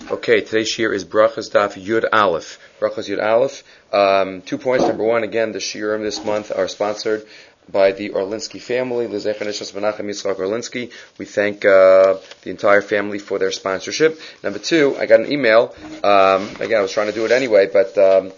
Okay, today's shiur is Brachas Daf Yud Aleph. Brachas Yud Aleph. 2 points. Number one, again, the shiurim this month are sponsored by the Orlinsky family, L'zecher Nishmas Menachem Yitzchak Orlinsky. We thank the entire family for their sponsorship. Number two, I got an email. Again, I was trying to do it anyway, but the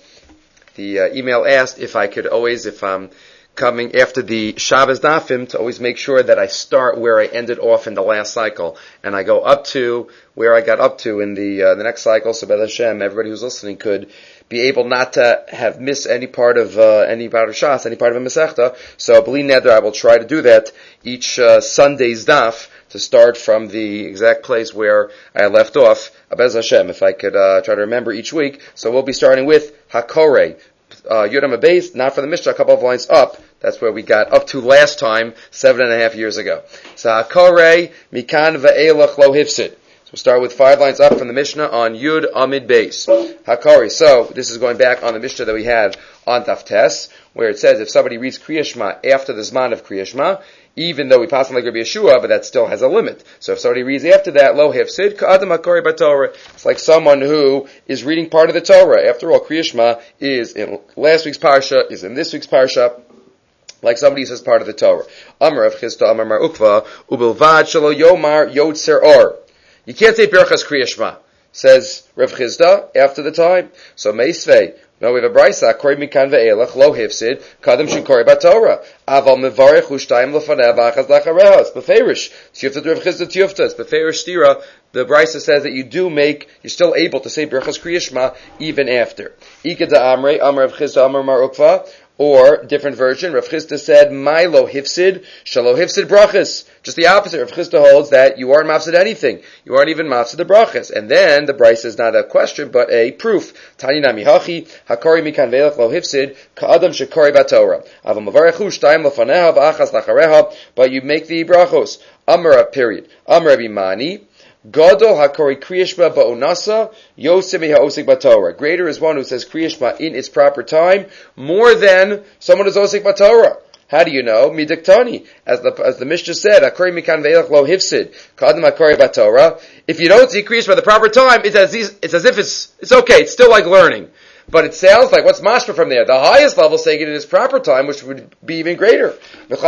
email asked if I could always, if I'm coming after the Shabbos Dafim, to always make sure that I start where I ended off in the last cycle, and I go up to where I got up to in the next cycle. So B'ez Hashem, everybody who's listening could be able not to have missed any part of any part of Shas, any part of a Masechta. So B'li Neder, I will try to do that each Sunday's Daf, to start from the exact place where I left off. B'ez Hashem, if I could try to remember each week. So we'll be starting with Hakorei. Yudam Abayis, not for the Mishnah, a couple of lines up. That's where we got up to last time, 7.5 years ago. So Hakorei Mikan Ve'elach Lo Hifsid. So we'll start with 5 lines up from the Mishnah on Yud Amid Beis. Hakorei. So this is going back on the Mishnah that we had on Daf Tes, where it says if somebody reads Kriya Shema after the Zman of Kriya Shema, even though we pass on like Rabbi Yeshua, but that still has a limit. So if somebody reads after that, Lo Hifsid, Ka'adam Hakorei B'Torah, it's like someone who is reading part of the Torah. After all, Kriya Shema is in last week's Parsha, is in this week's Parsha, like somebody says part of the Torah. Amar Rav Chisda, Amar Mar Ukva, Ubilvad Shelo Yomar Yotzer Or. You can't say Birchas Kriya Shema, says Rav Chisda, after the time. So Meisvei, no, we have a brisa. Korei mikan ve'elach lo hifsid kadam shekorei b'Torah. Aval mevarich ushtayim lefanev achaz lachareha. It's beferish. Tiyufta Rav Chisda tiyufta. It's beferish stira. The brisa says that you're still able to say Birchas Kriya Shema even after. Ika da amrei, Amar Rav Chisda, Amar Mar Ukva. Or, different version, Rav Chisda said, Milo hifsid, shalo hifsid brachas. Just the opposite. Rav Chisda holds that you aren't mafsid anything. You aren't even mafsid the brachas. And then, the brisa is not a question, but a proof. Tani nami hachi, hakori mikan ve'elach lo hifsid, ka'adam shekori b'Torah. Avam avarechu, shtayim lefaneha, v'achas lachareha, but you make the brachos. Amra, period. Amra bimani. Gadol hakori Kriya Shema ba'onasa, yosem ha'osik b'Torah. Greater is one who says Kriya Shema in its proper time, more than someone who's osik b'Torah. How do you know? Midiktani, as the Mishnah said, hakori mikan ve'elach lo hifsid, kadam hakori b'Torah. If you don't see Kriya Shema at the proper time, it's as if it's okay. It's still like learning. But it sounds like, what's mashma from there? The highest level saying it in its proper time, which would be even greater. That's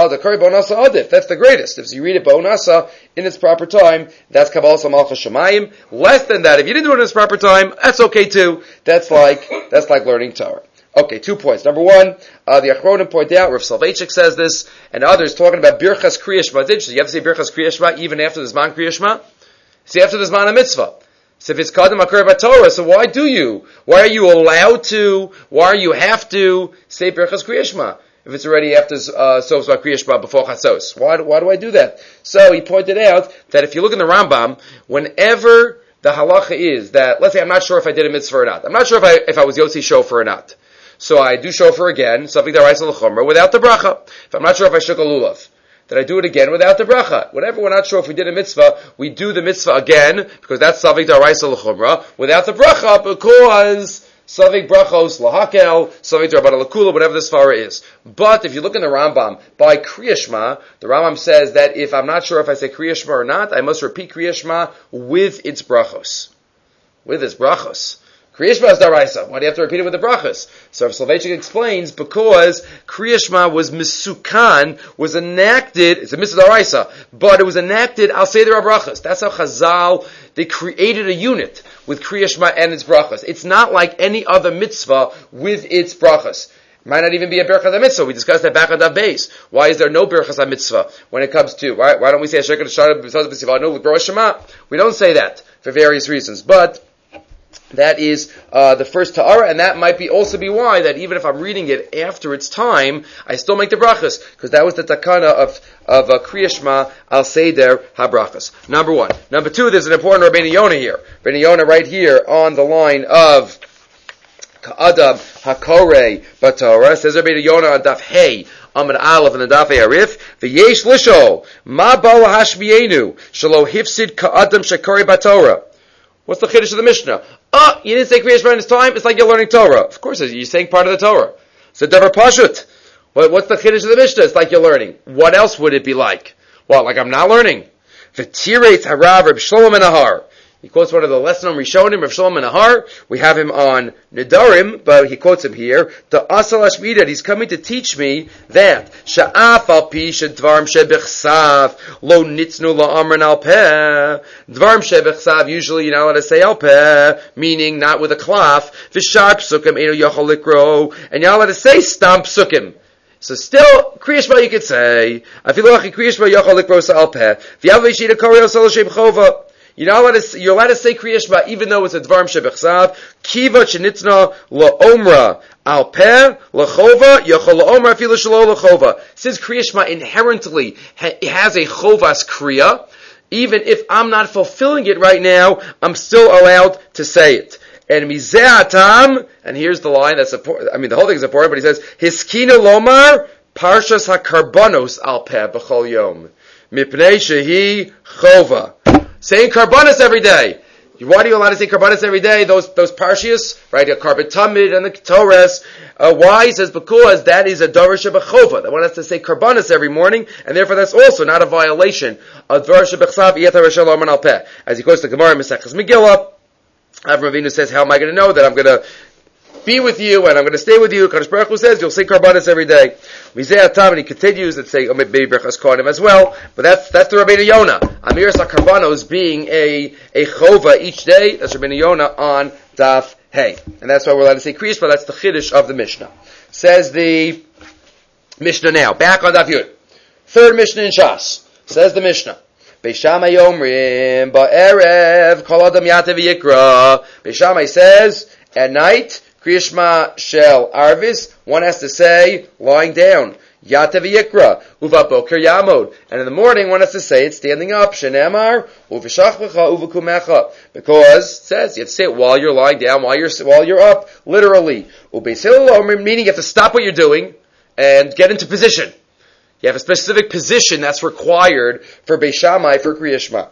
the greatest. If you read it b'onasa in its proper time, that's Kabbalas Malchus Shemayim. Less than that, if you didn't do it in its proper time, that's okay too. That's like learning Torah. Okay, 2 points. Number one, the Achronim point out, Rav Soloveitchik says this, and others talking about Birchas Kriya Shema. It's interesting. You have to say Birchas Kriya Shema even after the Zman Kriya Shema? See, after the Zman HaMitzvah. So if it's Kadam HaKorei b'Torah, so why do you? Why are you allowed to? Why do you have to say Birchas Kriya Shema if it's already after Sof Kriya Shema before Chatzos? Why do I do that? So he pointed out that if you look in the Rambam, whenever the halacha is that, let's say I'm not sure if I did a mitzvah or not. I'm not sure if I was Yotzi Shofar or not. So I do Shofar again, something that writes on the Chumrah, without the bracha. If I'm not sure if I shook a lulav, that I do it again without the bracha. Whenever we're not sure if we did a mitzvah, we do the mitzvah again, because that's Savik D'Oraisa L'Chumra, without the bracha, because Savik Brachos L'Hakel, Savik D'Rabbanan L'Kula, whatever the svara is. But if you look in the Rambam, by Kriya Shema, the Rambam says that if I'm not sure if I say Kriya Shema or not, I must repeat Kriya Shema with its brachos. With its brachos. Kriya Shema is D'Oraisa. Why do you have to repeat it with the brachas? So Rav Soloveitchik explains, because Kriya Shema was misukan, was enacted, it's a mitzvah D'Oraisa, but it was enacted, I'll say there are brachas. That's how Chazal, they created a unit with Kriya Shema and its brachas. It's not like any other mitzvah with its brachas. It might not even be a Birchas HaMitzvah. We discussed that back on Daf Beis. Why is there no Birchas HaMitzvah when it comes to, why don't we say Asher Kedusha B'Saz B'Sivanu with Rosh Shema? We don't say that for various reasons, but that is the first ta'ara, and that might also be why that even if I'm reading it after its time, I still make the brachas, because that was the takana of Kriya Shema al Seder HaBrachas. Number one. Number two, there's an important Rabbeinu Yonah here. Rabbeinu Yonah right here on the line of Ka'adam HaKorei b'Torah. Says Rabbeinu Yonah on Daf Hey, Amud Aleph, and the Daf Arif. V'yesh lisho ma ba'u hashmienu shelo hifsid Ka'adam shekorei b'Torah. What's the chiddush of the Mishnah? You didn't say Kriya Shema in its time, it's like you're learning Torah. Of course, you're saying part of the Torah. So, Davar Pashut. What's the chiddush of the Mishnah? It's like you're learning. What else would it be like? Well, like I'm not learning. V'tiretz harav Reb Shlomo Menahar. He quotes one of the less known Rishonim, Rav Shalom Nahar. We have him on Nedarim, but he quotes him here. The Asal Ashmidat, he's coming to teach me that Sha'af al pi shedvarim shebechsav lo nitznu la'amran al peh. Dvarim shebechsav, usually you're not allowed to say al peh, meaning not with a cloth. V'shar psukim eno yachol likro, and you're not allowed to say stam psukim. So still, Kriya Shema you could say. Afilu Kriya Shema yachol likro sa'al peh. V'yav v'yishida koreo sal shem chova. You're allowed to say Kriya Shema even though it's a Dvarim Shebechsav. Kiva Shenitzna La'omra Al Peh La'chova Yachol La'omra Afilu Shelo La'chova. Since Kriya Shema inherently has a Chovas Kriya, even if I'm not fulfilling it right now, I'm still allowed to say it. And Mizeh Atam, and here's the line that's important, the whole thing is important, but he says, Hiskina Lomar Parshas HaKarbanos Al Peh B'chol Yom. Mipnei Shehi Chova. Saying Karbanos every day. Why are you allowed to say Karbanos every day? Those Parshias, right? The Karban Tamid and the Ketores. Why? He says because that is a Darash B'chova. That one has to say Karbanos every morning, and therefore that's also not a violation of Darash B'chsav Yeta Rashel Arman Al Peh. As he goes to Gemara Mesechus Megillah, Avram Avinu says, how am I going to know that I'm going to be with you and I'm going to stay with you? Kadosh Baruch Hu says you'll say Karbanos every day. Mizeh Atam, and he continues and say maybe Berachas Kohanim as well, but that's the Rabbeinu Yonah. Amir Karbanos being a chova each day. That's Rabbeinu Yonah on Daf Hey, and that's why we're allowed to say Kriya Shema. That's the Chiddush of the Mishnah. Says the Mishnah now. Back on Daf Yud. Third Mishnah in Shas. Says the Mishnah. Beishamai Yomrim Ba'erev Kol Adam Yatev Yikra. Beishamai says at night Kriya Shema Shel Arvis, one has to say lying down. Yatev Yikra, Uva Boker Yamod. And in the morning one has to say it standing up. Shenemar, Uvishachlecha, Uvakumecha. Because it says you have to say it while you're lying down, while you're up, literally. Meaning you have to stop what you're doing and get into position. You have a specific position that's required for Beishamai for Kriya Shema.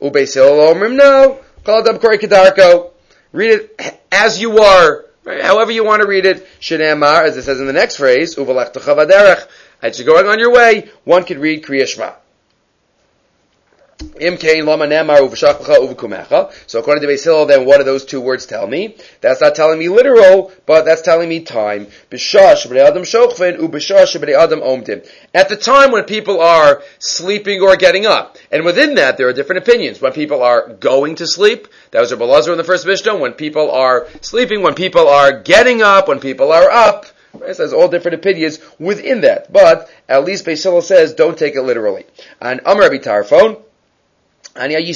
No, Kol Adam Korei Kedarko. Read it as you are. Right, however you want to read it. Shenemar, as it says in the next phrase, Uvalechtacha Vaderech. As you're going on your way, one can read Kriya Shema. Imkein lama nemar uv'shachlecha uv'kumecha. So according to Beis Hillel, then what do those two words tell me? That's not telling me literal, but that's telling me time. B'shah sheb'nei adam shochven u'b'shah sheb'nei adam omdim. At the time when people are sleeping or getting up, and within that there are different opinions. When people are going to sleep, that was Rabbi Elazar in the first Mishnah. When people are sleeping, when people are getting up, when people are up. Right? So there's all different opinions within that, but at least Beis Hillel says don't take it literally. And Amar Rabbi Tarfon. Again,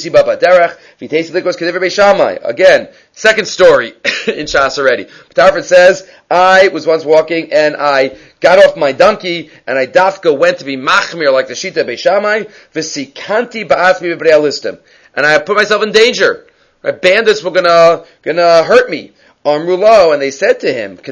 second story in Shas already. Tarfon says, I was once walking and I got off my donkey and I dafka went to be machmir like the Shita Beis Shammai, v'sikanti ba'atzmi b'brei alistim. And I put myself in danger. Right? Bandits were gonna hurt me. Amrulo, and they said to him,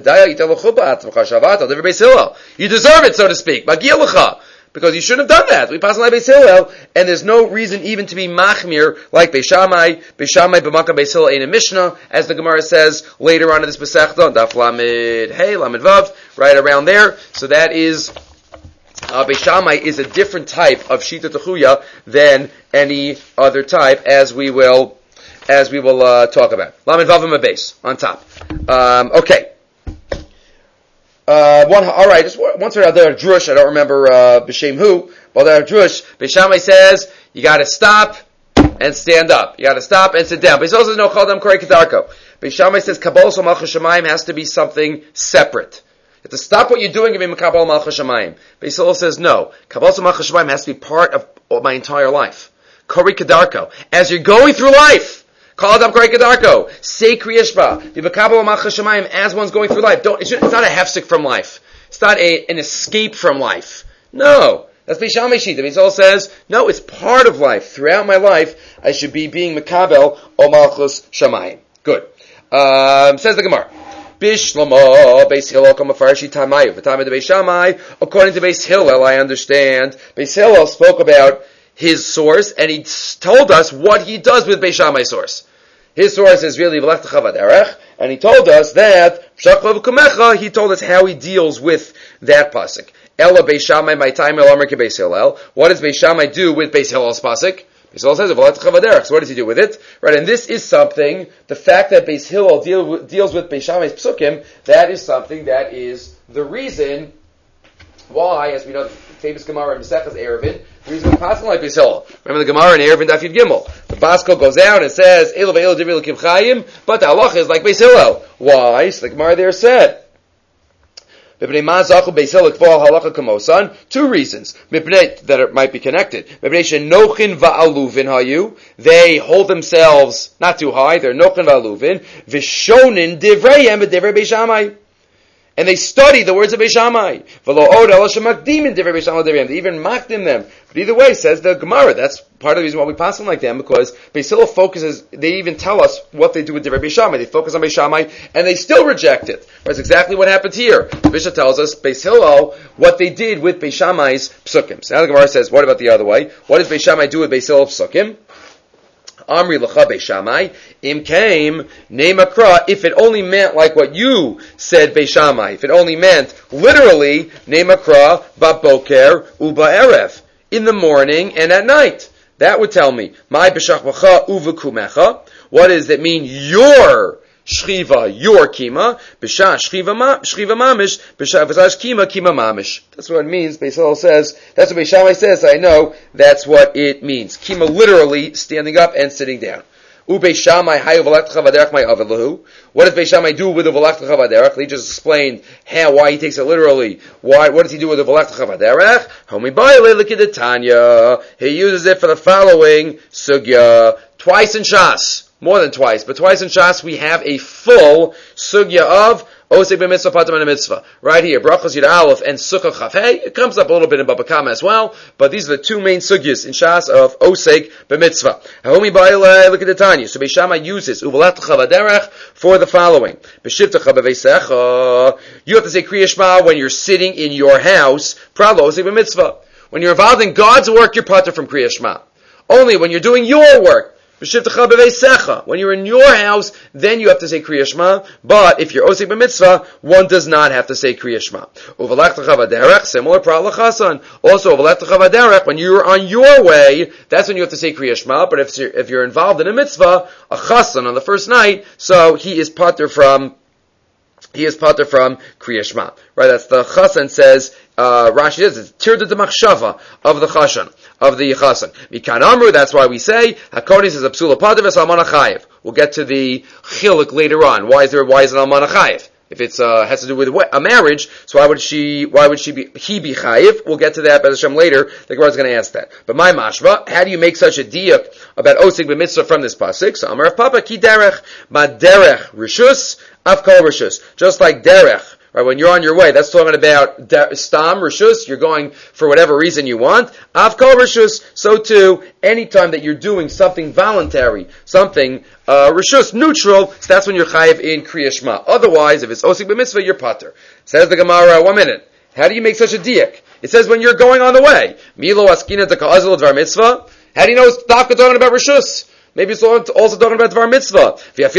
you deserve it, so to speak. Because you shouldn't have done that. We pass on Beis Hillel, and there's no reason even to be machmir like Beis Shammai. Beis Shammai b'makam Beis Hillel ain't a Mishnah, as the Gemara says later on in this Masechta, Daf Lamed Hey, Lamed Vav, right around there. So that is, Beis Shammai is a different type of Shita Techuya than any other type, as we will talk about. Lamed Vav and base on top. Okay. Alright, just once or another drush, I don't remember, b'shem who, but there drush, Beis Shammai says, you gotta stop and stand up. You gotta stop and sit down. But he also says, no, Kol Adam Korei Kedarko. Beis Shammai says, Kabbalah Sol Malchus Shamayim has to be something separate. You have to stop what you're doing and be Mekabal Malchus Shamayim. Beis Hillel says, no. Kabbalah Sol Malchus Shamayim has to be part of my entire life. Korei Kedarko. As you're going through life, Kol Adam Korei Kedarko. Say Kriya Shema. V'v'kabel Malchus Shamayim as one's going through life. It's not a hefsek from life. It's not an escape from life. No. That's Beis Shammai Shita. Beis Hillel says, no, it's part of life. Throughout my life, I should be being Mekabel o Malchus Shamayim. Good. Says the Gemara. Bishlama Beis Hillel kamafarashi tamayu. V'tamid Beis Shammai. According to Beis Hillel, I understand. Beis Hillel spoke about his source, and he told us what he does with Beis Shammai's source. His source is really V'lechtacha Vaderech, and he told us that he told us how he deals with that pasuk. Ela Beis Shammai my time el Amar Beis Hillel. What does Beis Shammai do with Beis Hillel's pasuk? Beis Hillel says, so what does he do with it? Right, and this is something, the fact that Beis Hillel deals with Beis Shammai's psukim, that is something that is the reason why, as we know, the famous Gemara in Maseches Eruvin, the reason we pass like Beis Hillel. Remember the Gemara in Eruvin Daf Yud Gimel. The Baskel goes down and says, Elo ve'elo divrei l'kim chayim, but the halacha is like Beis Hillel. Why? So the Gemara there said, two reasons that it might be connected. They hold themselves not too high, they're nochin va'aluvin, vishonin divrayim b'divrei Beis Shammai. And they study the words of Beis Shammai. They even makdim them. But either way, says the Gemara, that's part of the reason why we pass them like them, because Beis Hillel focuses, they even tell us what they do with Divrei Beis Shammai. They focus on Beis Shammai, and they still reject it. That's exactly what happened here. The Mishnah tells us, Beis Hillel, what they did with Beis Shammai's psukim. So now the Gemara says, what about the other way? What does Beis Shammai do with Beis Hillel's psukim? Amri l'cha Beis Shammai, im came, nemakra, if it only meant like what you said Beis Shammai, if it only meant literally, nemakra, ba'boker, u'ba'erev, in the morning and at night. That would tell me, my b'shachvacha u'v'kumecha, what does that mean, your shchiva, your kima, b'shah shchiva mamish, b'shah kima mamish. That's what it means. Beis Hillel says, that's what Beis Shammai says, I know, that's what it means. Kima literally standing up and sitting down. Beis Shammai hayu v'lektecha v'derech my aved lahu. What does Beis Shammai do with the v'lektecha v'derech? He just explained why he takes it literally. What does he do with the v'lektecha v'derech? Homi ba'ile l'kidetanya. He uses it for the following sugya. Twice in Shas. More than twice, but twice in Shas we have a full sugya of Osek b'mitzvah patam and mitzvah. Right here, Brachos Yud Aleph and Sukkah Chaf Hey. It comes up a little bit in Baba Kama as well, but these are the two main sugyas in Shas of Osek b'mitzvah. Haomi ba'ilei, look at the Tanya. So Beis Shammai uses Uvalatcha v'derech for the following. B'shivtacha b'veisecha. You have to say Kriya Shema when you're sitting in your house. Pralo Osek b'mitzvah. When you're involved in God's work, you're pater from Kriya Shema. Only when you're doing your work. When you're in your house, then you have to say Kriya Shema. But if you're osik b'mitzvah, one does not have to say Kriya Shema. Similar prat l'chasan. Also, when you're on your way, that's when you have to say Kriya Shema. But if you're involved in a mitzvah, a chasan on the first night, so he is pater from Kriya Shema. Right? That's the chasan says. Rashi says it's tirda de machshava of the chasan. Mikan amru, that's why we say Hakonis is a psula padav almana chayev. We'll get to the chiluk later on. Why is it almana chayev? If it's has to do with a marriage, so why would he be chayev? We'll get to that by Hashem later. The Gemara is going to ask that. But my mashva, how do you make such a diuk about osik b'mitzvah from this pasuk? So Amar Papa ki derech ma derech rishus av kol rishus. Just like derech. Right, when you're on your way, that's talking about stam rishus. You're going for whatever reason you want. Av kol rishus. So too, anytime that you're doing something voluntary, something rishus neutral, so that's when you're chayiv in Kriya Shema. Otherwise, if it's osik b'mitzvah, you're pater. Says the Gemara. 1 minute. How do you make such a diak? It says when you're going on the way. Milo askina deka'azil dvar mitzvah. How do you know it's talking about rishus? Maybe it's also talking about dvar mitzvah.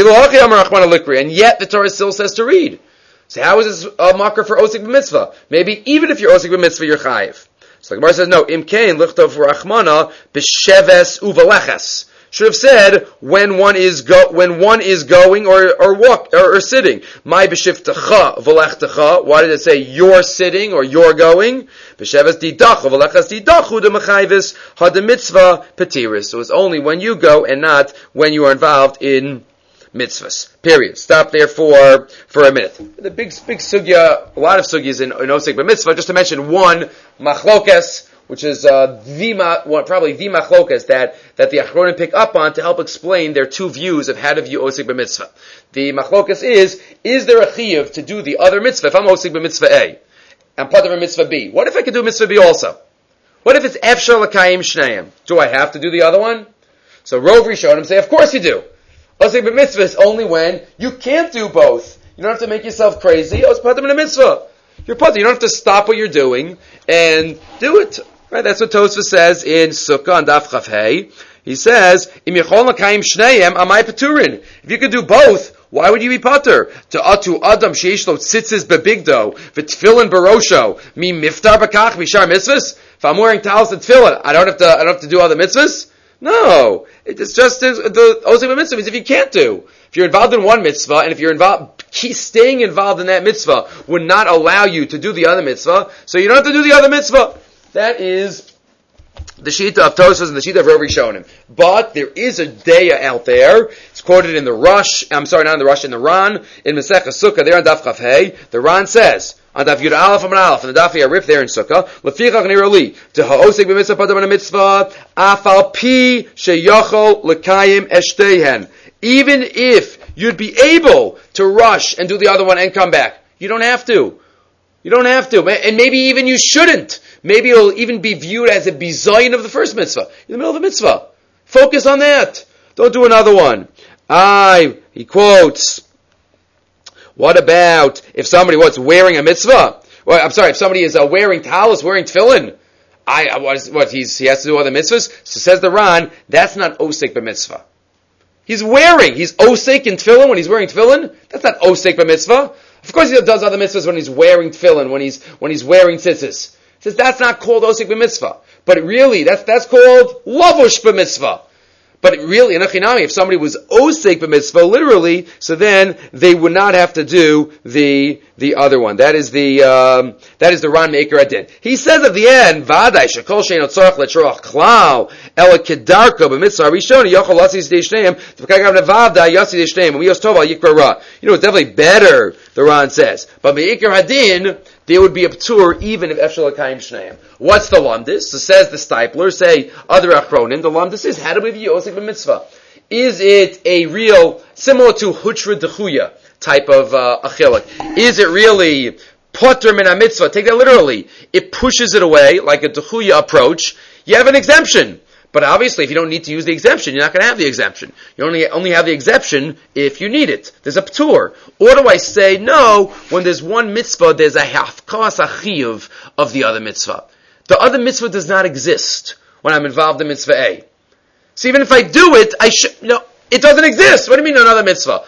And yet the Torah still says to read. So how is this a marker for osik b'mitzvah? Maybe even if you're osik b'mitzvah, you're chayiv. So the Gemara says, no, im kain lichtov rachmana b'sheves uvaleches. Should have said when one is going or sitting. My b'shivtecha v'lechtecha. Why did it say you're sitting or you're going? B'sheves didach v'leches didachu demachayvis hademitzvah petiris. So it's only when you go and not when you are involved in mitzvahs. Period. Stop there for a minute. The big sugya, a lot of sugyas in osik b'mitzvah. Just to mention one machlokes, which is probably the machlokes that the Achronim pick up on to help explain their two views of how to view osik b'mitzvah. The machlokes is there a chiyuv to do the other mitzvah? If I'm osik b'mitzvah A, I'm part of a mitzvah B. What if I could do mitzvah B also? What if it's efshar l'kayim shneim? Do I have to do the other one? So Rov Rishonim say, of course you do. Osik b'mitzvah is only when you can't do both. You don't have to make yourself crazy. Oh, it's patam in a mitzvah. You're patam. You don't have to stop what you're doing and do it. Right? That's what Tosfos says in Sukkah on Daf Chaf Hey. He says, "Im yachol l'kayim shneim amay paturin." If you could do both, why would you be pater? To atu adam sheish lo tzitzis bebigdo v'tfilin barosho mi miftar bakach mishar mitzvahs. If I'm wearing talis and tefillin, I don't have to do other mitzvahs. No. It's just the osek b'mitzvah means if you can't do. If you're involved in one mitzvah, and if you're staying involved in that mitzvah would not allow you to do the other mitzvah, so you don't have to do the other mitzvah. That is the Shita of Tosfos and the Shita of Rav Rishonim. But there is a daya out there. It's quoted in the Rush. I'm sorry, not in the Rush, in the Ran, in Masechah Sukkah, there on Daf Chaf Hey. The Ran says, on Daf Yud Aleph and Aleph, and the Daf Yarif there in Sukkah, Lefichach nirali, to ha'osek b'mitzvah padam mitzvah, afal pi sheyachol lekayim eshtehen. Even if you'd be able to rush and do the other one and come back, you don't have to. You don't have to. And maybe even you shouldn't. Maybe it'll even be viewed as a bizayin of the first mitzvah. In the middle of the mitzvah. Focus on that. Don't do another one. He quotes, what about if somebody was wearing a mitzvah? Well, I'm sorry, if somebody is wearing talis, wearing tefillin, he has to do other mitzvahs? So says the Ran, that's not osek b'mitzvah. He's osek in tefillin when he's wearing tefillin. That's not osek b'mitzvah. Of course he does other mitzvahs when he's wearing tefillin, when he's wearing tzitzis. He says that's not called osek b'mitzvah. But really, that's called lavush b'mitzvah. But really, in Achinami, if somebody was osek b'mitzvah, literally, so then they would not have to do the other one. That is the Ran Me'ikar Adin. He says at the end, Vadai shekol she'eino tzorach le'shorach klal ela kedarko b'mitzvah rishon yochol lasi yisdei shneim t'v'kagav nevavda yasi yisdei shneim u'miyos tova yikra ra. It's definitely better, the Ran says. But Me'ikar Adin, there would be a p'tur even if efshel l'kayim shneim. What's the lumdis? So says the Stipler, say other achronim, the lumdis is, how do we view osek b'mitzvah? Is it a real, similar to hutra dechuya type of achilek? Is it really potter min mitzvah? Take that literally. It pushes it away, like a dechuya approach. You have an exemption. But obviously, if you don't need to use the exemption, you're not going to have the exemption. You only have the exception if you need it. There's a p'tur. Or do I say, no, when there's one mitzvah, there's a hafkas achiyuv of the other mitzvah. The other mitzvah does not exist when I'm involved in mitzvah A. So even if I do it, it doesn't exist. What do you mean another mitzvah?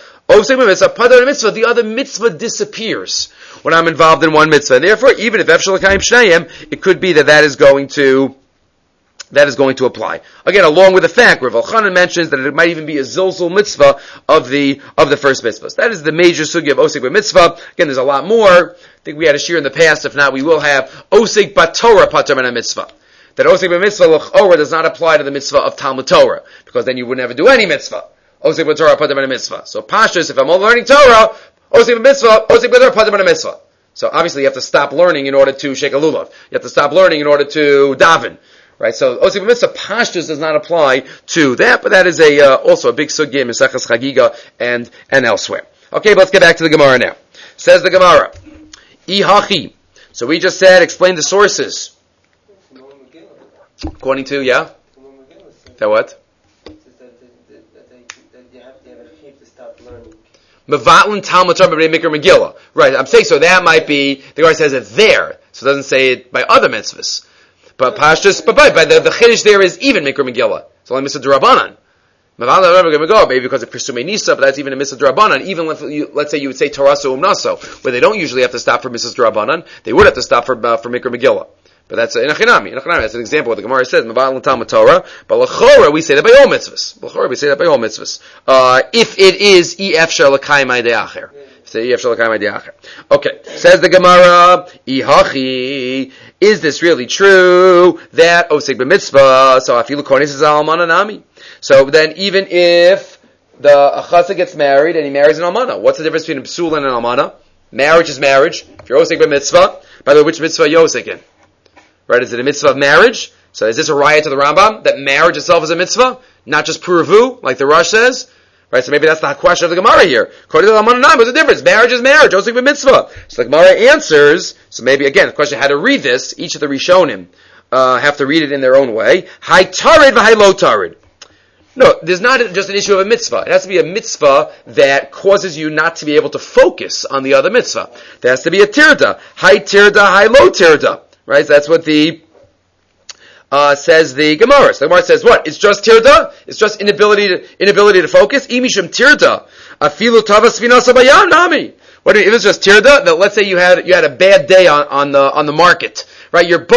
The other mitzvah disappears when I'm involved in one mitzvah. And therefore, even if efshel l'kayim shnayim, it could be that is going to apply. Again, along with the fact, Rav Elchanan mentions that it might even be a zilzul mitzvah of the first mitzvahs. That is the major sugya of osek b'mitzvah. Again, there's a lot more. I think we had a shir in the past. If not, we will have osek b'torah pater min mitzvah. That osek b'mitzvah l'chorah does not apply to the mitzvah of Talmud Torah, because then you would never do any mitzvah. Osek b'torah pater min mitzvah. So pashtus, if I'm all learning Torah, osek b'mitzvah, osek b'torah pater min mitzvah. So obviously you have to stop learning in order to shake a lulav. You have to stop learning in order to daven. Right, so osek b'mitzvah pashtus does not apply to that, but that is also a big sugya in Maseches Chagiga and elsewhere. Okay, but let's get back to the Gemara now. Says the Gemara, Ihachi. So we just said, explain the sources. According to, yeah? That what? That you have a chiyuv to stop learning. Mevatlin Talmud Torah b'nei Mikra Megillah. Right, I'm saying so that might be, the Gemara says it there, so it doesn't say it by other mitzvahs. But Pashtus, but the Chiddush there is even Mikra Megillah. It's only Mitzvah D'Rabbanan. Maybe because of Pirsumei Nisa, but that's even a Mitzvah D'Rabbanan. Even let's say you would say Taraso Umnaso, where they don't usually have to stop for Mitzvah D'Rabbanan, they would have to stop for Mikra Megillah. But that's in Achinami. That's an example of what the Gemara says. Mevatlin Talmud Torah, but L'chora we say that by all mitzvahs. If it is efshar l'kayim de'acher. Okay, says the Gemara, Ihachi, is this really true that osek b'mitzvah? So afilu konis is almana nami. So then, even if the achasa gets married and he marries an almana, what's the difference between a psul and an almana? Marriage is marriage. If you're osek b'mitzvah, by the way, which mitzvah are you osek in? Right? Is it a mitzvah of marriage? So is this a raya to the Rambam that marriage itself is a mitzvah, not just puravu, like the Rush says? Right, so maybe that's the question of the Gemara here. According to the Amananam, what's the difference? Marriage is marriage, osek b'mitzvah. So the Gemara answers, so maybe again, the question how to read this, each of the Rishonim have to read it in their own way. Hai tarid v'hai lo tarid. No, there's not just an issue of a mitzvah. It has to be a mitzvah that causes you not to be able to focus on the other mitzvah. There has to be a tirda. Hai tirda, hai lo tirda. Right, so that's what the says the Gemara. So the Gemara says what? It's just tirda? It's just inability to focus? Imishum tirda. Afilu tavas vinasa bayam nami. What if it's just tirda? That let's say you had a bad day on the market. Right? Your boat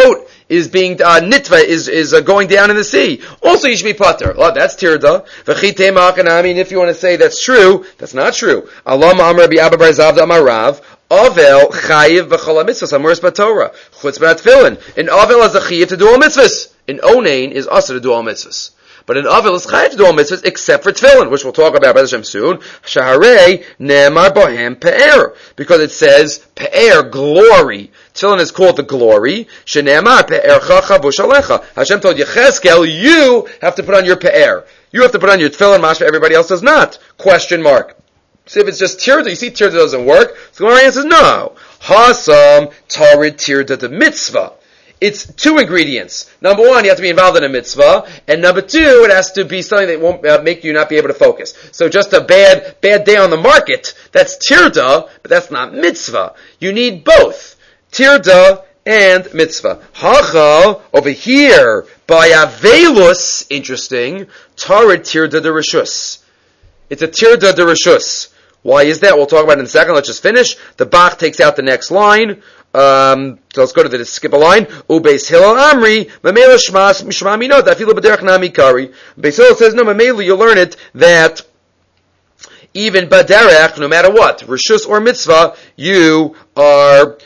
is being nitva is going down in the sea. Also, you should be pater. Oh, that's tirda. I mean, if you want to say that's true, that's not true. Allah Ma'amar Rabbi Abba Bar Zavda Amarav. Avel chayiv v'chol mitzvahs amuras b'Torah chutz b'at tefillin. An avel has a chayiv to do all mitzvahs. An onain is also to do all mitzvahs. But an avel is chayiv to do all mitzvahs except for tefillin, which we'll talk about by Hashem soon. Shaharei ne'emar bohem pe'er, because it says pe'er, glory. Tefillin is called the glory. Shene'emar pe'er chacha v'shalecha. Hashem told Yechezkel, you have to put on your pe'er. You have to put on your tefillin. Mashma, everybody else does not. Question mark. So if it's just tirda, you see tirda doesn't work. So the Gemara answers no. Hasam tarid tirda the mitzvah. It's two ingredients. Number one, you have to be involved in a mitzvah, and number two, it has to be something that won't make you not be able to focus. So just a bad day on the market, that's tirda, but that's not mitzvah. You need both tirda and mitzvah. Hacha over here by avelus, interesting. Tarid tirda de reshus. It's a tirda de reshus. Why is that? We'll talk about it in a second. Let's just finish. The Bach takes out the next line. So let's go to skip a line. Ubeis Hillel Amri, Mamela Shmas, Mishma Minot, Afilu B'derech Nami Kari. Beis Hillel says, no, Mamela, you learn it that even B'derech, no matter what, Rishus or Mitzvah, you read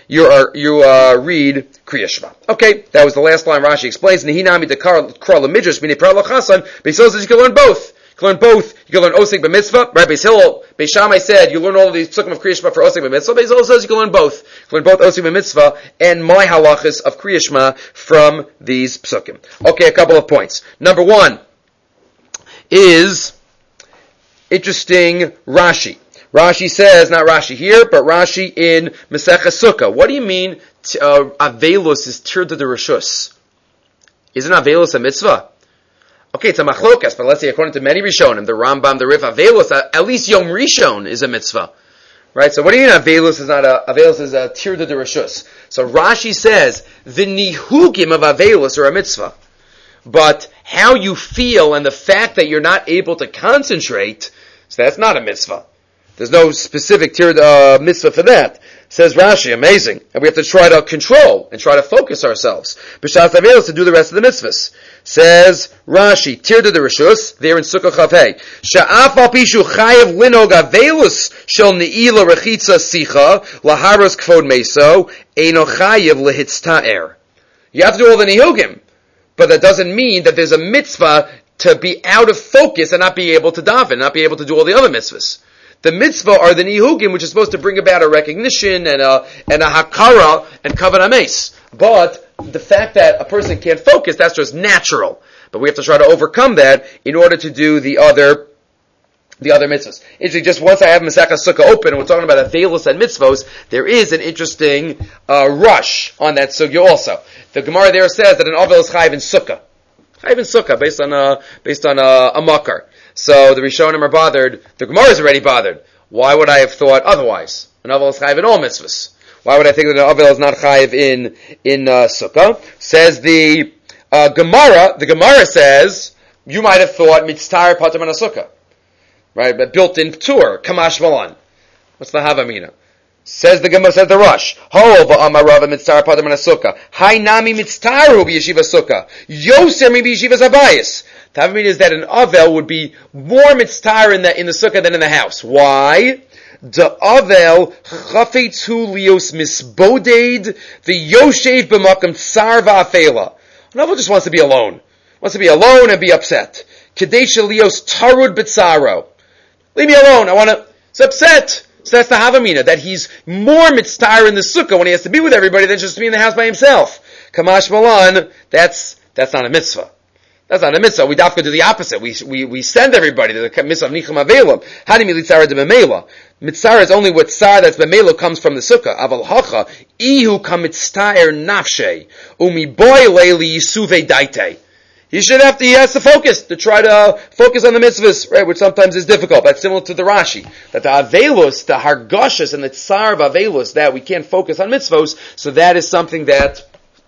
Kriya Shema. Okay, that was the last line Rashi explains. Nehinami de Kar L'Midrash, Minei Pra L'Chasan. Beis Hillel says you can learn both. You can learn both. You can learn Oseg b'mitzvah. Right? Beis Hillel, Beis Shammai said you learn all of these psukim of Kriya Shema for Oseg b'mitzvah. Beis Hillel says you can learn both. You can learn both Oseg b'mitzvah and my halachas of Kriya Shema from these psukim. Okay, a couple of points. Number one is interesting Rashi. Rashi says, not Rashi here, but Rashi in Maseches Sukkah. What do you mean avelus is tirda de reshus? Isn't avelus a mitzvah? Okay, it's a machlokas, but let's say according to many Rishonim, the Rambam, the Rif, Avelus, at least Yom Rishon is a mitzvah. Right? So what do you mean Avelus is a tirda de reshus? So Rashi says, the nihugim of Avelus are a mitzvah. But how you feel and the fact that you're not able to concentrate, so that's not a mitzvah. There's no specific mitzvah for that. Says Rashi, amazing. And we have to try to control and try to focus ourselves. B'shas Avelus to do the rest of the mitzvahs. Says Rashi, tirda de reshus, there in Sukkah Chav Hey. Sha'af al pishu chayev linog Avelus shel ne'ila rechitza sicha laharos kvod meso eino chayev lehitzta'er. You have to do all the nihugim. But that doesn't mean that there's a mitzvah to be out of focus and not be able to daven, not be able to do all the other mitzvahs. The mitzvah are the nihugim, which is supposed to bring about a recognition and a hakara and kavan hames. But the fact that a person can't focus, that's just natural. But we have to try to overcome that in order to do the other mitzvahs. Interesting, just once I have Masechah Sukkah open and we're talking about Avelus and mitzvahs, there is an interesting rush on that sugya also. The Gemara there says that an Avel is chayiv in Sukkah. Chayiv in Sukkah, based on a makar. So the Rishonim are bothered. The Gemara is already bothered. Why would I have thought otherwise? An Avel is chayiv in all mitzvahs. Why would I think that an Avel is not chayiv in Sukkah? Says the Gemara. The Gemara says you might have thought mitzvah patam and Sukkah, right? But built-in ptur kamash malan. What's the havamina? Says the Gemara. Says the Rush. Ho va'amarava mitzvah patam and Sukkah. Hai nami mitztaru b'yeshiva Sukkah. Yoser mi b'yeshiva zabayis. The havamina is that an Avel would be more mitzvah in the Sukkah than in the house. Why? The Avel chafetzu lios misboded the yoshev b'makam tsar va'afela. An Avel just wants to be alone. Wants to be alone and be upset. Kadesh lios tarud b'tzaro. Leave me alone. It's upset. So that's the havamina, that he's more mitzvah in the Sukkah when he has to be with everybody than just to be in the house by himself. Kamash malan, that's not a mitzvah. That's not a mitzvah. We dafka do the opposite. We send everybody to the mitzvah of nicham avelam. Hadimi litzara de b'meila. Mitzvah is only what tzar that's b'meila comes from the Sukkah. Aval hacha ihu kamitztaer nafshe umi boy leili yisuve daite. He has to focus, to try to focus on the mitzvahs, right, which sometimes is difficult. That's similar to the Rashi. That the Avelus, the Hargashas, and the Tsar of Avelus, that we can't focus on mitzvahs, so that is something that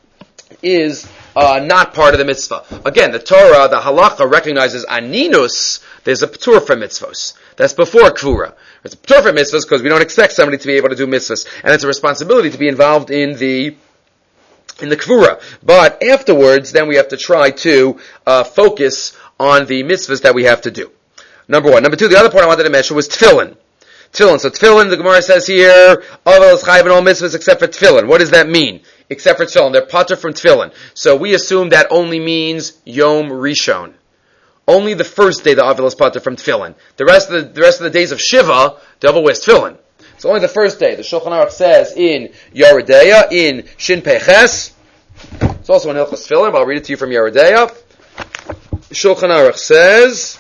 is not part of the mitzvah. Again, the Torah, the Halacha recognizes Aninus, there's a Ptur for mitzvahs. That's before Kvura. There's a Ptur for mitzvahs because we don't expect somebody to be able to do mitzvahs. And it's a responsibility to be involved in the in the Kvura. But afterwards, then we have to try to focus on the mitzvahs that we have to do. Number one. Number two, the other point I wanted to mention was tefillin. Tefillin. So tefillin, the Gemara says here, Aval is chayiv in all mitzvahs except for tefillin. What does that mean? Except for tefillin. They're patur from tefillin. So we assume that only means Yom Rishon. Only the first day the Aval is patur from tefillin. The rest of the days of Shiva, the Aval wears tefillin. It's only the first day. The Shulchan Aruch says in Yeridea, in Shin Peches. It's also in Hilchos Tefillin, but I'll read it to you from Yeridea. Shulchan Aruch says,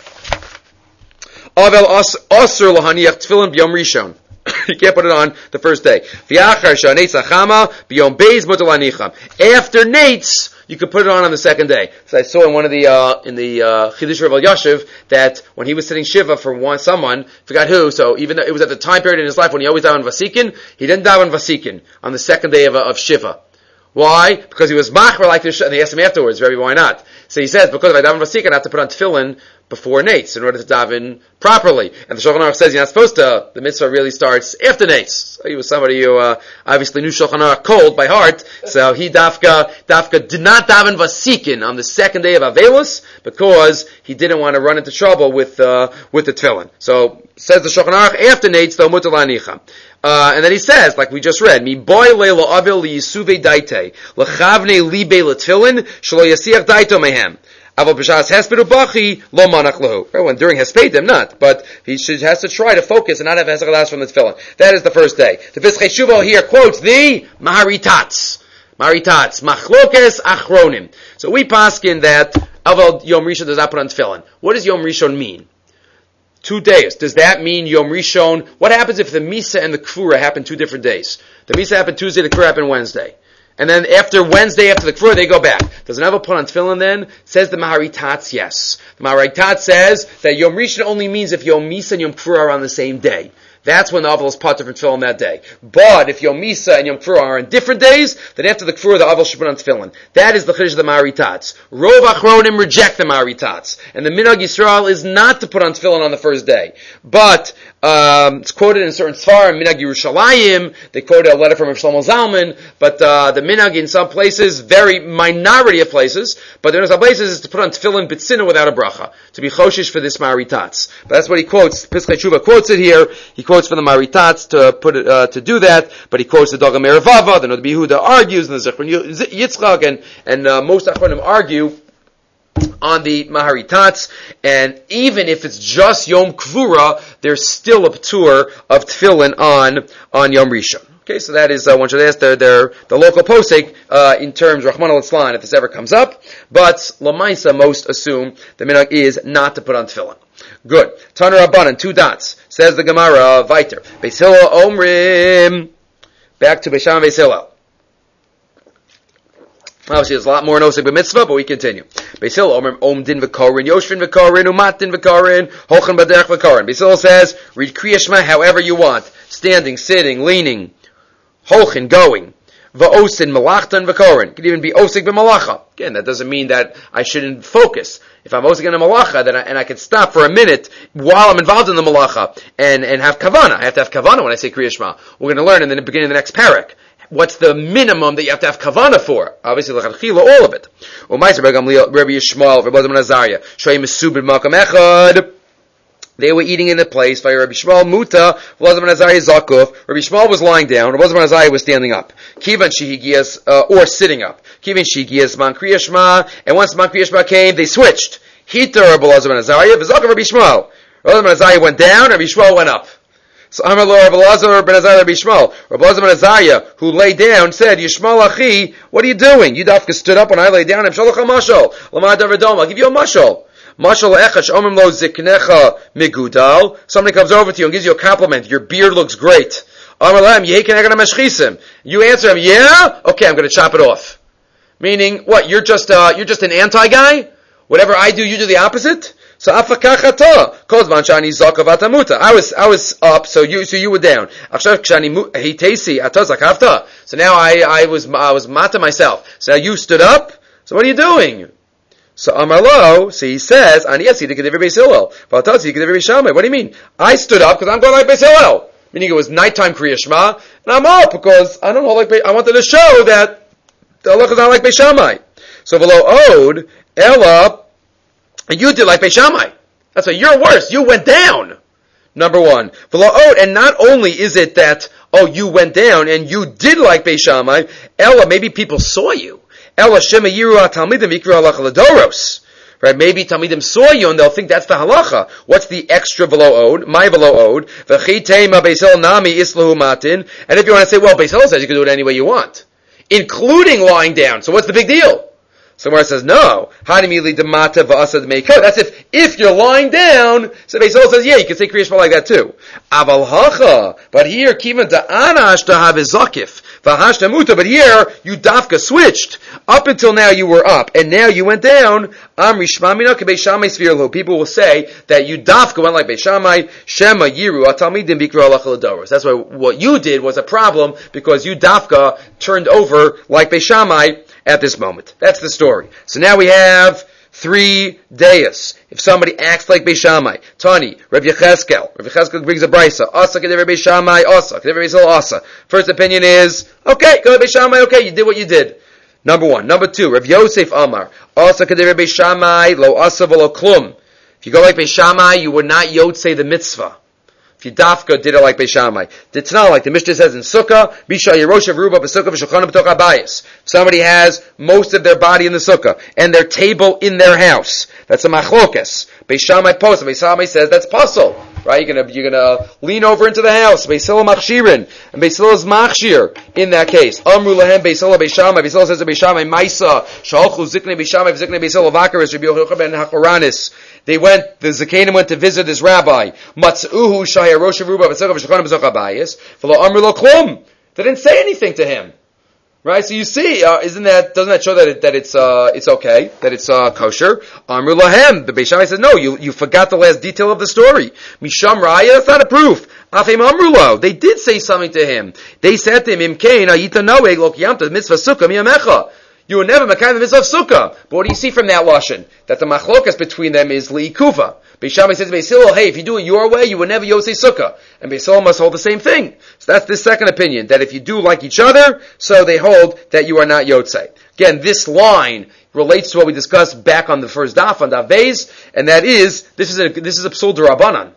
Avel asur lahaniach tefillin b'yom rishon. You can't put it on the first day. V'achar sha'netz achama b'yom beis mutar lanicham. After Nates, you could put it on the second day. So I saw in one of the Chidush Rav Yashiv that when he was sitting Shiva for someone, forgot who, so even though it was at the time period in his life when he always davened Vasikin, he didn't daven Vasikin on the second day of Shiva. Why? Because he was machmer like this, and they asked him afterwards, Rabbi, why not? So he says, because if I daven Vasikin, I have to put on tefillin before Nates in order to daven properly. And the Shulchan Aruch says you're not supposed to. The mitzvah really starts after Nates. So he was somebody who obviously knew Shulchan Aruch cold by heart. So he dafka did not daven Vasikin on the second day of Avelus because he didn't want to run into trouble with the tefillin. So says the Shulchan Aruch after Nates though mutar lanicha. And then he says, like we just read, Mi boy leilo avil li yisuve daite lechavne libe letfillin shelo yasiach daito mehem. Aval b'shas hesped ubachi lo manach lahu. When during hespedim, not, but he has to try to focus and not have hesach from the tefillin. That is the first day. The Pischei Shuvah here quotes the Maharitats, machlokes achronim. So we paskin that Aval Yom Rishon does not put on tefillin. What does Yom Rishon mean? 2 days. Does that mean Yom Rishon? What happens if the Misa and the Kvura happen 2 different days? The Misa happened Tuesday, the Kvura happened Wednesday. And then after Wednesday, after the Kvura, they go back. Does an Aval put on tefillin then? Says the Maharitats, yes. The Maharitats says that Yom Rishon only means if Yom Misa and Yom Kvura are on the same day. That's when the Aval is patur from tefillin that day. But if Yom Misa and Yom Kvura are on different days, then after the Kvura, the Aval should put on tefillin. That is the chiddush of the Maharitats. Rov Achronim reject the Maharitats. And the Minhag Yisrael is not to put on tefillin on the first day. But it's quoted in certain Sfarim, Minhag Yerushalayim, they quoted a letter from Rav Shlomo Zalman, but the Minhag in some places, very minority of places, but there are some places is to put on tefillin b'tzina without a bracha, to be choshish for this Maharitats. But that's what he quotes. Pischei Shuvah quotes it here. He quotes for the Maharitats to put it, to do that, but he quotes the Dogam Eravava, the Nod Yehuda argues, and the Zechron Yitzchak, and most Achronim argue on the Maharitats, and even if it's just Yom Kvura, there's still a p'tur of tefillin on Yom Rishon. Okay, so that is, one should ask the local posek, in terms, Rahman al-Islan, if this ever comes up, but Lamaisa most assume the minhag is not to put on tefillin. Good. Taner Rabbanan, 2 dots. Says the Gemara, Viter. Beis Hillel Omrim. Back to Beis Shammai Beis Hillel. Obviously, there's a lot more in Osek b'mitzvah, but we continue. Beis Hillel Omrim, Om din v'korin, Yoshvin v'korin, Umat din v'korin, Holchan b'derech v'korin. Beis Hillel says, read Kriya Shema however you want. Standing, sitting, leaning, Holchan, going. V'osin malachtan v'korin. It could even be osik b'malacha. Again, that doesn't mean that I shouldn't focus. If I'm osik in a malacha, then I can stop for a minute while I'm involved in the malacha and have kavana. I have to have kavana when I say Kriya Shema. We're going to learn in the beginning of the next parak. What's the minimum that you have to have kavana for? Obviously, l'chadchila, all of it. Rabbi Yishmael, Rabbi Azariah, shoyim mesubid makam echad. They were eating in the place. Rabbi Yishmael muta, Rabbi Azariah zakuf. Rabbi Yishmael was lying down. Rabbi Azariah was standing up. Kivan shehigias, or sitting up. Kivan shehigias man Kriya Shema, and once man Kriya Shema came, they switched. Hita Rabbi Azariah, v'zakuf Rabbi Yishmael. Rabbi Azariah went down, Rabbi Yishmael went up. So Amar lo Rabbi Lazar ben Azariah Rabbi Yishmael. Rabbi Lazar ben Azariah, who lay down, said, Yishmael achi, what are you doing? You dafka stood up when I lay down. I'll give you a mashal. Mashal echash omim lo ziknecha migudal. Somebody comes over to you and gives you a compliment. Your beard looks great. Amar lahem yehi keneged meshchisim. You answer him, yeah? Okay, I'm going to chop it off. Meaning, what? You're just an anti-guy? Whatever I do, you do the opposite? So afakachata kozman shani zakavatamuta. I was up, so you were down. Achshav kshani hitesi atazakavta. So now I was mata myself. So now you stood up. So what are you doing? So Amarlo, so he says, Aniyasi dikadiv Beis Hillel. Valtazi dikadiv Beis Shammai. What do you mean? I stood up because I'm going like Beis Hillel. Meaning it was nighttime Kriya Shema, and I'm up because I don't know, like I wanted to show that the halacha is not like Beis Shammai. So v'lo od ella, you did like Beis Shammai. That's why you're worse. You went down. Number one. V'lo od, and not only is it that, you went down and you did like Beis Shammai, ella, maybe people saw you. Ella shema yiru ha-talmidim v'ikru halacha l'doros. Right? Maybe Talmidim saw you and they'll think that's the halacha. What's the extra v'lo od? My v'lo od. V'chitei ma Beis Hillel nami islahu matin. And if you want to say, well, Beis Hillel says you can do it any way you want, including lying down. So what's the big deal? Somewhere it says, no. That's if you're lying down, so Beis Hillel says, yeah, you can say Kriya Shema like that too. Aval hacha. But here, kivan da'anash tahav zakif. V'hash muta. But here, you dafka switched. Up until now you were up, and now you went down. Amri shmamina kebeis Shammai svirlo. People will say that you dafka went like Beis Shammai. Shema yiru atalmidim bikru halacha l'doros. That's why what you did was a problem, because you dafka turned over like Beis Shammai at this moment. That's the story. So now we have 3 dayas. If somebody acts like Beis Shammai, Tani, Rav Yecheskel brings a brisa. Asa k'dever Beis Shammai, asa k'dever Beis Hillel, asa. First opinion is, okay, go to Beis Shammai, okay, you did what you did. Number one. Number two, Rav Yosef Amar, asa k'dever Beis Shammai, lo asa v'lo klum. If you go like Beis Shammai, you would not yotzei the mitzvah. If you dafka did it like Beis Shammai. It's not like the Mishnah says in Sukkah, Bisha Yerosha V'ruba B'Sukkah V'Shulchan B'Toch Habayis. Somebody has most of their body in the Sukkah, and their table in their house. That's a machlokas. Beis Shammai post. Beis Shammai says that's puzzle. Right? You're gonna lean over into the house. Beis Hillel machshirin. And Beis Hillel is machshir in that case. Amru lahem Beis Hillel Beis Shammai. Beis Hillel says to Beis Shammai, Maisa, Shalchu Ziknei Beis Shammai, Ziknei Beis Hillel Vakaris, Rabbi Yochanan ben Hakoranis. The Zakanim went to visit this rabbi. Matzuhu Shaya Rosh Ruba V'Sukkah V'Shulchan B'Toch Habayis. V'lo Amru lo klum. They didn't say anything to him. Right? So you see, doesn't that show that it's okay, that it's kosher? Amru lahem. The Beis Shammai says, no, you forgot the last detail of the story. Misham raya, that's not a proof. Afim amru lo. They did say something to him. They said to him, Imkein ayita noeg lo kiyamta mitzvah sukkah miyamecha. You were never makayim the mitzvah of sukkah. But what do you see from that lashon? That the machlokas between them is liikuva. Beis Shammai says to Beis Hillel, hey, if you do it your way, you would never yosei sukkah. And Beis Hillel must hold the same thing. So that's the second opinion, that if you do like each other, so they hold that you are not yotzei. Again, this line relates to what we discussed back on the first daf, on daf Beis, and that is, this is a psul d'Rabbanan.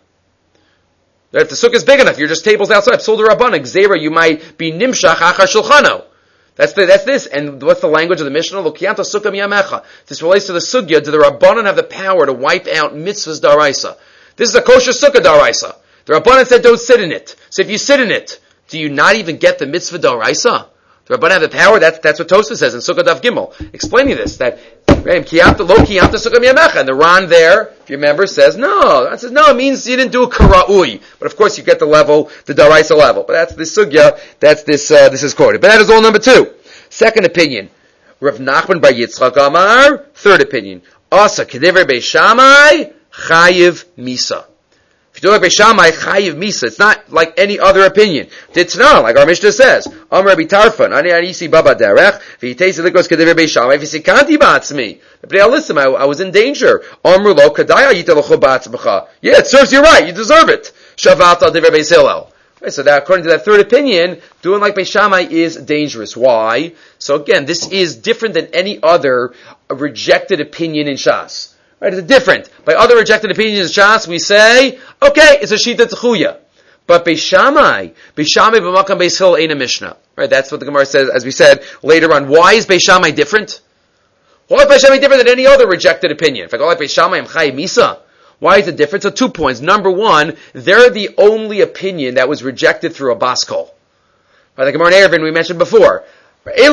If the sukkah is big enough, you're just tables outside, psul d'Rabbanan, gzeira, you might be nimshach achar shulchano. That's this. And what's the language of the Mishnah? L'kiyanta sukkah miyamecha. This relates to the sugya. Do the Rabbanan have the power to wipe out mitzvahs daraisa? This is a kosher sukkah daraisa. The Rabbanan said don't sit in it. So if you sit in it, do you not even get the mitzvah daraisa? The Rabbanan have the power. That's what Tosfos says in Sukkah Daf Gimel, explaining this. That kiyanta lo kiyanta sukkah miyamecha. And the Ran there, if you remember, says no. That says no. It means you didn't do a kara'ui. But of course, you get the level, the daraisa level. But that's the sugya. That's this. This is quoted. But that is all number two. Second opinion, Rav Nachman bar Yitzchak Amar. Third opinion, Asa k'dever Beis Shammai chayiv misa. If you do like Beis Shammai chayiv misa, it's not like any other opinion. It's not like our Mishnah says. Amar Rabbi Tarfon, ani anisi baba derech v'yitei likos k'dever Beis Shammai v'sikanti ba'atzmi. Listen, I was in danger. Amru lo kadaya yitalocho ba'atzmecha. Yeah, it serves you right. You deserve it. Shavata dever Beis Hillel. Right, so that, according to that third opinion, doing like Beis Shammai is dangerous. Why? So again, this is different than any other rejected opinion in Shas. Right, it's different. By other rejected opinions in Shas, we say, okay, it's a shita tchuya. But Beis Shammai b'makam Beis Hillel ain't a Mishnah. Right, that's what the Gemara says, as we said later on. Why is Beis Shammai different? Why is Beis Shammai different than any other rejected opinion? If I go like Beis Shammai, I'm chayiv misa. Why is it different? So 2 points. Number one, they're the only opinion that was rejected through a baskol. By the Gemara in Eruvin we mentioned before. So from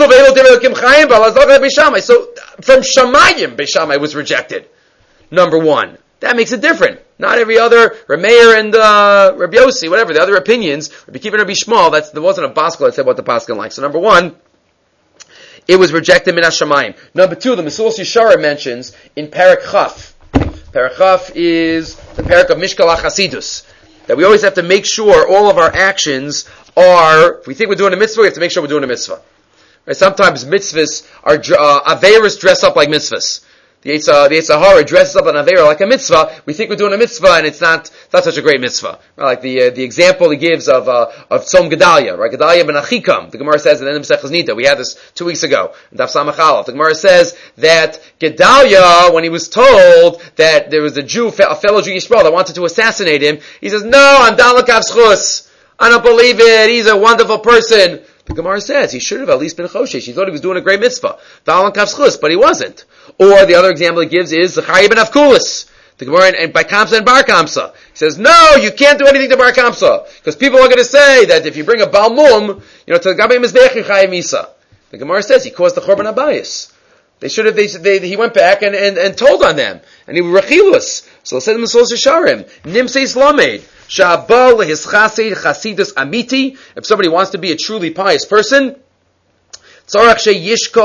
Shamayim, Beis Shammai was rejected. Number one. That makes it different. Not every other, Rameir and Rabbi Yossi, whatever, the other opinions, Rabbi Kiva and Rabbi Shmuel, there wasn't a baskol that said what the paskin like. So number one, it was rejected min Shamayim. Number two, the Mesulas Yesharim mentions in Parak Chaf. Parak Chaf is the parak of Mishkal HaChasidus. That we always have to make sure all of our actions are, if we think we're doing a mitzvah, we have to make sure we're doing a mitzvah. Right? Sometimes mitzvahs are, Aveiros dress up like mitzvahs. the Yetzer Hara dresses up an Avera like a mitzvah, we think we're doing a mitzvah and it's not such a great mitzvah. Like the example he gives of Tzom Gedalia, right? Gedalia ben Achikam. The Gemara says at the end of Masechtas Nida, we had this 2 weeks ago, in Daf Samach Aleph. The Gemara says that Gedalia, when he was told that there was a fellow Jew Yisrael that wanted to assassinate him, he says, no, I'm Dan l'kav zchus. I don't believe it. He's a wonderful person. The Gemara says he should have at least been a choshesh. He thought he was doing a great mitzvah, but he wasn't. Or the other example he gives is Zechariah ben Avkulis. The Gemara and by Kamsa and Bar Kamsa. He says, no, you can't do anything to Bar Kamsa because people are going to say that if you bring a Balmum, to the Gabay Mizbech Chayav Misa. The Gemara says he caused the Chorban Abayis. They should have. He went back and told on them, and he was rechilus. So said Mesos Yesharim, Nimseis Lamed. Sha'abal his chasid chasidus amiti. If somebody wants to be a truly pious person, we have to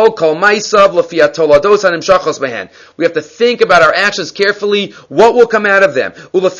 think about our actions carefully. What will come out of them?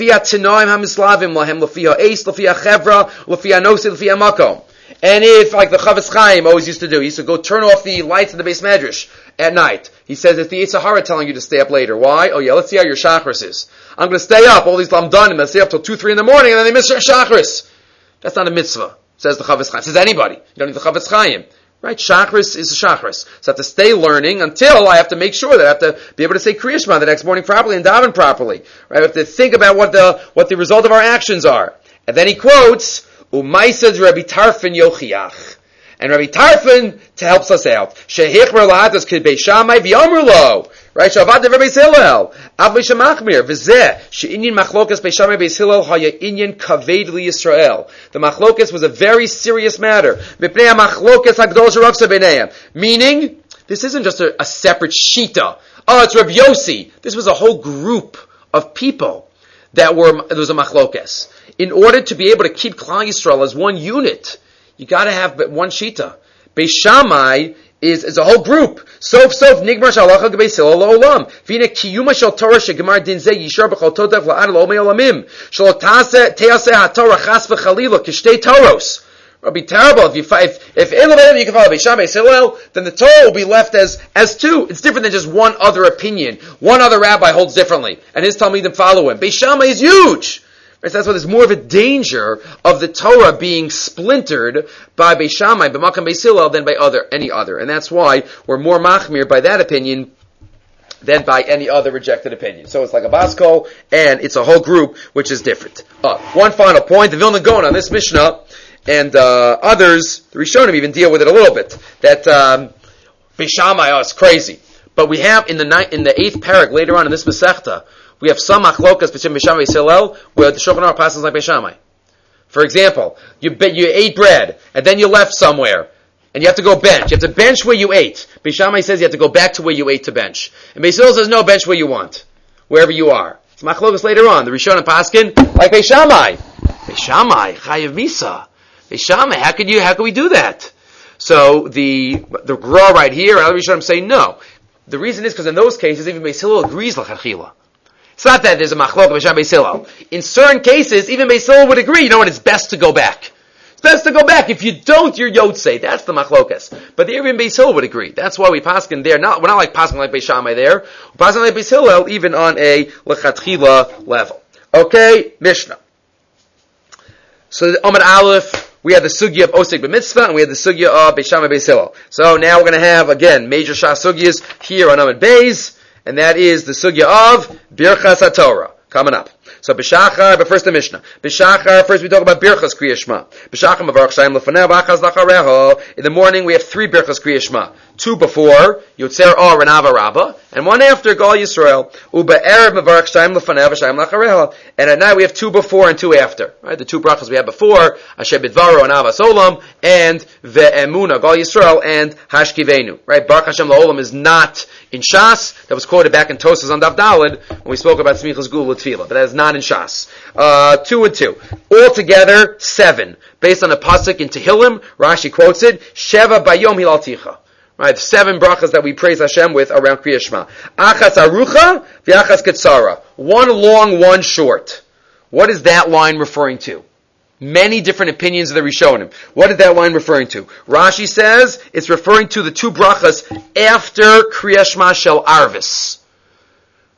And if, like the Chavetz Chaim always used to do, he used to go turn off the lights in the Beis Medrash at night. He says it's the Yetzer Hara telling you to stay up later. Why? Oh yeah, let's see how your Shachris is. I'm going to stay up. All these Lamdanim, they'll stay up till 2, 3 in the morning, and then they miss their Shachris. That's not a mitzvah, says the Chavetz Chaim. Says anybody. You don't need the Chavetz Chaim. Right? Shachris is a Shachris. So I have to stay learning until I have to make sure that I have to be able to say Kriya Shema the next morning properly and daven properly. Right? I have to think about what the result of our actions are. And then he quotes, Umaisad Rabbi Tarfon Yochiach. And Rabbi Tarfon helps us out. Shehichmer lahadas kidbei Shammai v'yomer lo. Right? Shavad Rabbi Hillel. Avli shemachmir. V'zeh. She'inyin machlokas bei Shammai bei Hillel haya inyin kaved li Yisrael. The machlokas was a very serious matter. Mipnei machlokas hagdol sheravsa b'neihem. Meaning, this isn't just a separate shita. Oh, it's Rabbi Yossi. This was a whole group of people there was a machlokas. In order to be able to keep Klal Yisrael as one unit, you got to have one shita. Beis Shammai is a whole group. Sof nigmar shalacha gebeis Hillel la'olam. V'ina kiyuma shel Torah shegemar din zeh yishar b'chol todav la'ad l'omei olamim. Shelo teaseh haTorah chas v'chalila kishtei Toros. It'll be terrible if you can follow Beis Shammai, Beis Hillel, then the Torah will be left as two. It's different than just one other opinion. One other rabbi holds differently, and his Talmidim follow him. Beis Shammai is huge. Right, so that's why there's more of a danger of the Torah being splintered by Beis Shammai, by Makam Beis Hillel, than by any other. And that's why we're more machmir by that opinion than by any other rejected opinion. So it's like a Baskol, and it's a whole group which is different. One final point, the Vilna Gaon on this Mishnah, and others, the Rishonim even deal with it a little bit, that Beis Shammai, it's crazy. But we have in the 8th parak later on in this Masechta, we have some machlokas between Beis Shammai and Beis Hillel where the Shulchan Aruch passes like Beis Shammai. For example, you ate bread and then you left somewhere and you have to go bench. You have to bench where you ate. Beis Shammai says you have to go back to where you ate to bench. And Beis Hillel says no, bench where you want, wherever you are. It's machlokas later on. The Rishon and Paskin like Beis Shammai. Beis Shammai, Chayav Misa. Beis Shammai, how could we do that? So the Gra right here, other Rishonim say no. The reason is because in those cases even Beis Hillel agrees l'chachila. It's not that there's a machlok of Beis Shammai Beis Hillel. In certain cases, even Beis Hillel would agree, it's best to go back. It's best to go back. If you don't, you're yotzei. That's the machlokas. But even Beis Hillel would agree. That's why we paskin there. We're not like paskin like Beis Shammai there. We're paskin like Beis Hillel, even on a lechatchila level. Okay, Mishnah. So the Amud Aleph, we had the sugya of Osek b'mitzvah, and we had the sugya of Beis Shammai Beis Hillel. So now we're going to have, again, major Shas sugyas here on Amud Beis, and that is the sugya of Birchas HaTorah, coming up. So B'shachar, but first the Mishnah. B'shachar, first we talk about Birchas Kriya Shema. B'shachar mavarach shayim lefanev achaz lachareho. In the morning we have 3 Birchas Kriya Shema. 2 before, Yotzer Or Renava Rabbah, and 1 after, Gal Yisrael. U'ba'erev mavarach shayim lefanev shayim lachareho. And at night we have 2 before and 2 after. Right? The 2 brachas we had before, Asher Bidvaro and Avas Olam, and Ve'emuna, Gal Yisrael, and Hashkivenu. Right? Baruch Hashem La'olam is not in Shas. That was quoted back in Tosas on Daf Daled when we spoke about Smichas Gula Tefillah, but that is not in Shas. 2 and 2. Altogether, 7. Based on the pasuk in Tehillim, Rashi quotes it, Sheva Bayom Hilalticha. Right, 7 brachas that we praise Hashem with around Kriya Shema. Achas Arucha, V'achas Ketzara. 1 long, 1 short. What is that line referring to? Many different opinions of the Rishonim. What is that line referring to? Rashi says it's referring to the 2 brachas after Kriya Shema Shel Arvis.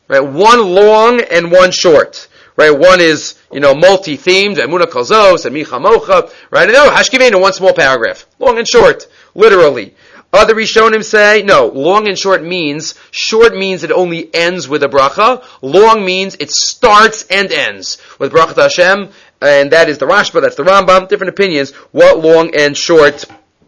Right? One long and one short. Right? One is, multi-themed, Emuna Kalzos, and Micha Mocha, right? And Hashkivein in one small paragraph. Long and short, literally. Other Rishonim say, no, long and short means it only ends with a bracha. Long means it starts and ends with Brachat Hashem, and that is the Rashba, that's the Rambam, different opinions, what long and short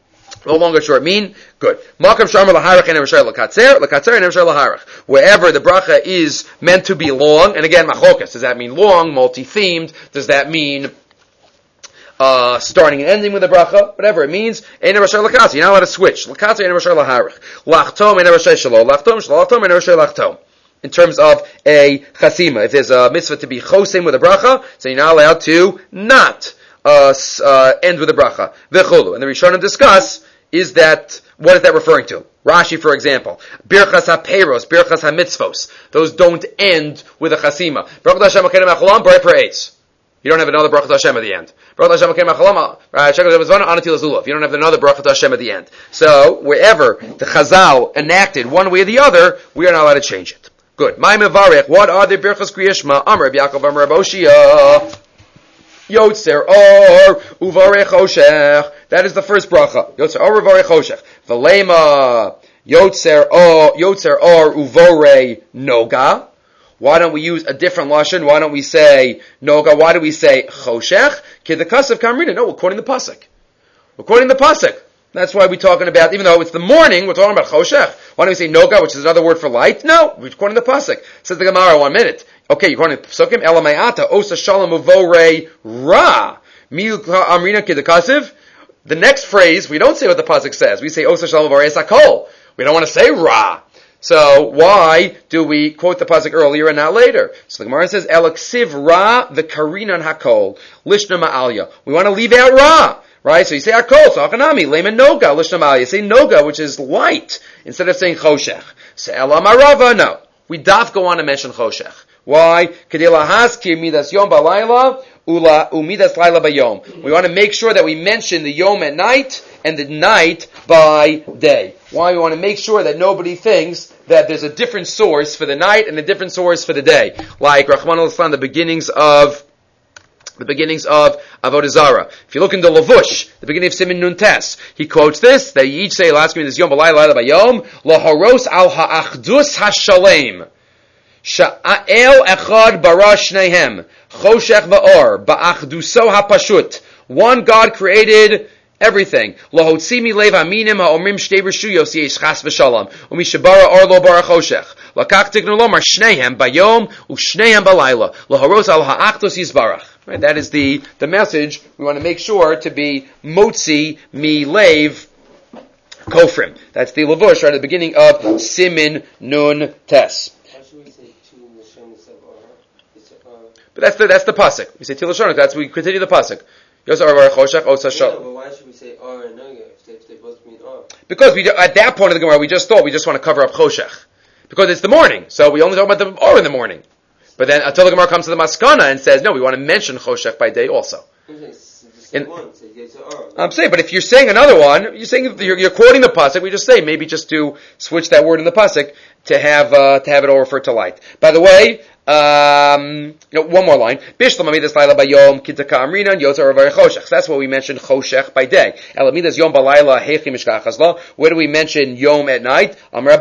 mean. Good. Makam sharma laharach and emshar lakatzer and emshar laharach. Wherever the bracha is meant to be long, and again, machokas, does that mean long, multi-themed? Does that mean starting and ending with the bracha? Whatever it means, ein emshar lakatzer. You're not allowed to switch. Lakatzer and emshar laharach. Lachtom and emshar shalo. Lachtom and emshar lachtom. In terms of a chasima, if there's a mitzvah to be chosim with a bracha, so you're not allowed to not end with a bracha. V'chulu. And the Rishonim discuss, what is that referring to? Rashi, for example, birchas ha-peiros, birchas ha-mitzvos. Those don't end with a chasima. Baruch Hashem akedim acholam, b'rei per-eitz. You don't have another Baruch Hashem at the end. Baruch Hashem akedim acholam, anatil azulav. You don't have another Baruch Hashem at the end. So, wherever the Chazal enacted one way or the other, we are not allowed to change it. Good. My mevarech, what are the birchas kriyishma? Amar Yaakov, Amar Oshia. Yotzer or uvarech choshech. That is the first bracha. Yotzer or uvarech choshech. V'lema yotzer or uvore noga. Why don't we use a different lashon? Why don't we say noga? Why do we say choshech? Kedekasav kamrina. No, we're quoting the pasuk. That's why we're talking about, even though it's the morning, we're talking about choshech. Why don't we say noga, which is another word for light? No, we're quoting the pasuk. Says the Gemara, 1 minute. Okay, you're quoting the pasukim. Elamayata osa shalom uvore ra mil amrina kedekasiv. The next phrase, we don't say what the pasuk says. We say osa shalom uvore esakol. We don't want to say ra. So why do we quote the pasuk earlier and not later? So the Gemara says elaksiv ra the karinan hakol lishna ma'alya. We want to leave out ra. Right? So you say akol, so akanami, leman noga, lishna ma'alya. You say noga, which is light, instead of saying choshech. So elamarava, no. We daf go on to mention choshech. Why? Kedilahazkir midas yom balayla umidas laila bayom. We want to make sure that we mention the yom at night and the night by day. Why? We want to make sure that nobody thinks that there's a different source for the night and a different source for the day. Like Rahman al-Islam, the beginnings of Avodah Zarah. If you look into Lavush, the beginning of Siman Nun Tes, he quotes this, that you each say, last minute is Yom Balayla Bayom, Laharos al ha'achdus ha'shalem. Sha'el echad bara shnehem. Choshech va'or. Ba'achduso ha'pashut. One God created everything. Lahotzi milev aminim ha'omrim shtei reshuyos yesh chas v'shalom. Umishabara or lo bara choshech. Lakach tiknu lomar shnehem bayom u'shnehem balayla. Laharos al ha'achdus yisbarach. Right, that is the message. We want to make sure to be motzi milev kofrim. That's the lavush right at the beginning of Siman Nun Tes. But that's the pasuk. We say Tilashonik. That's we continue the pasuk. But why should we say or and noga if they both mean or? Because at that point of the Gemara, we just thought we just want to cover up choshech because it's the morning, so we only talk about the or in the morning. But then until the Gemara comes to the maskana and says, no, we want to mention choshech by day also. I'm saying, but if you're saying another one, you're quoting the pasuk. We just say maybe just to switch that word in the pasuk to have it all refer to light. By the way, one more line. That's what we mentioned choshech by day. Where do we mention yom at night?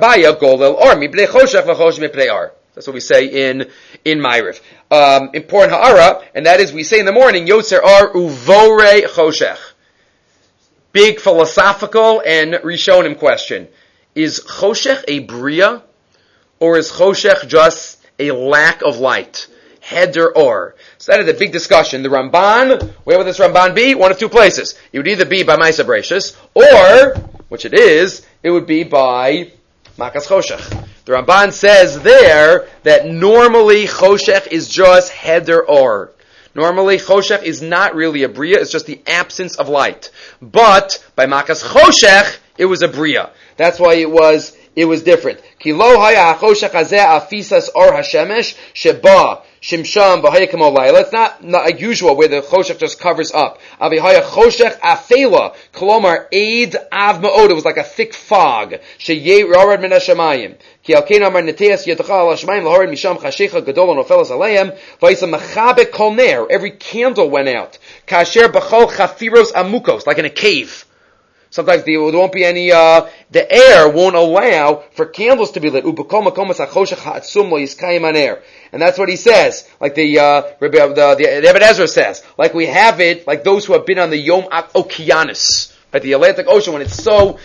That's what we say in Ma'ariv. Important ha'ara, and that is we say in the morning, Yotzer ar uvore choshech. Big philosophical and Rishonim question. Is choshech a bria, or is choshech just a lack of light? Heder or. So that is a big discussion. The Ramban, where would this Ramban be? One of two places. It would either be by Maisa Bereshis, or, which it is, it would be by Makas Choshech. The Ramban says there that normally Choshech is just Heder or. Normally Choshech is not really a Bria, it's just the absence of light. But by Makas Choshech, it was a Bria. That's why it was different. Ki lo haya choshech hazeh afisas or hashemesh sheba shimsham v'hayakam olayla. It's not like usual where the choshech just covers up. Avihaya choshech afela, kolomar eid av ma'od. It was like a thick fog. Sheyeh rarad min hashamayim. Ki alkein amar neteas yetachal al hashamayim lahorid misham chashecha gadol nofelas aleim v'yisa mechabe kol ner. Every candle went out. Kasher b'chol chafiros amukos, like in a cave. Sometimes there won't be any, the air won't allow for candles to be lit. And that's what he says. Like the Ibn Ezra says. Like we have it, like those who have been on the Yom Okeanos. Right, the Atlantic Ocean, when it's so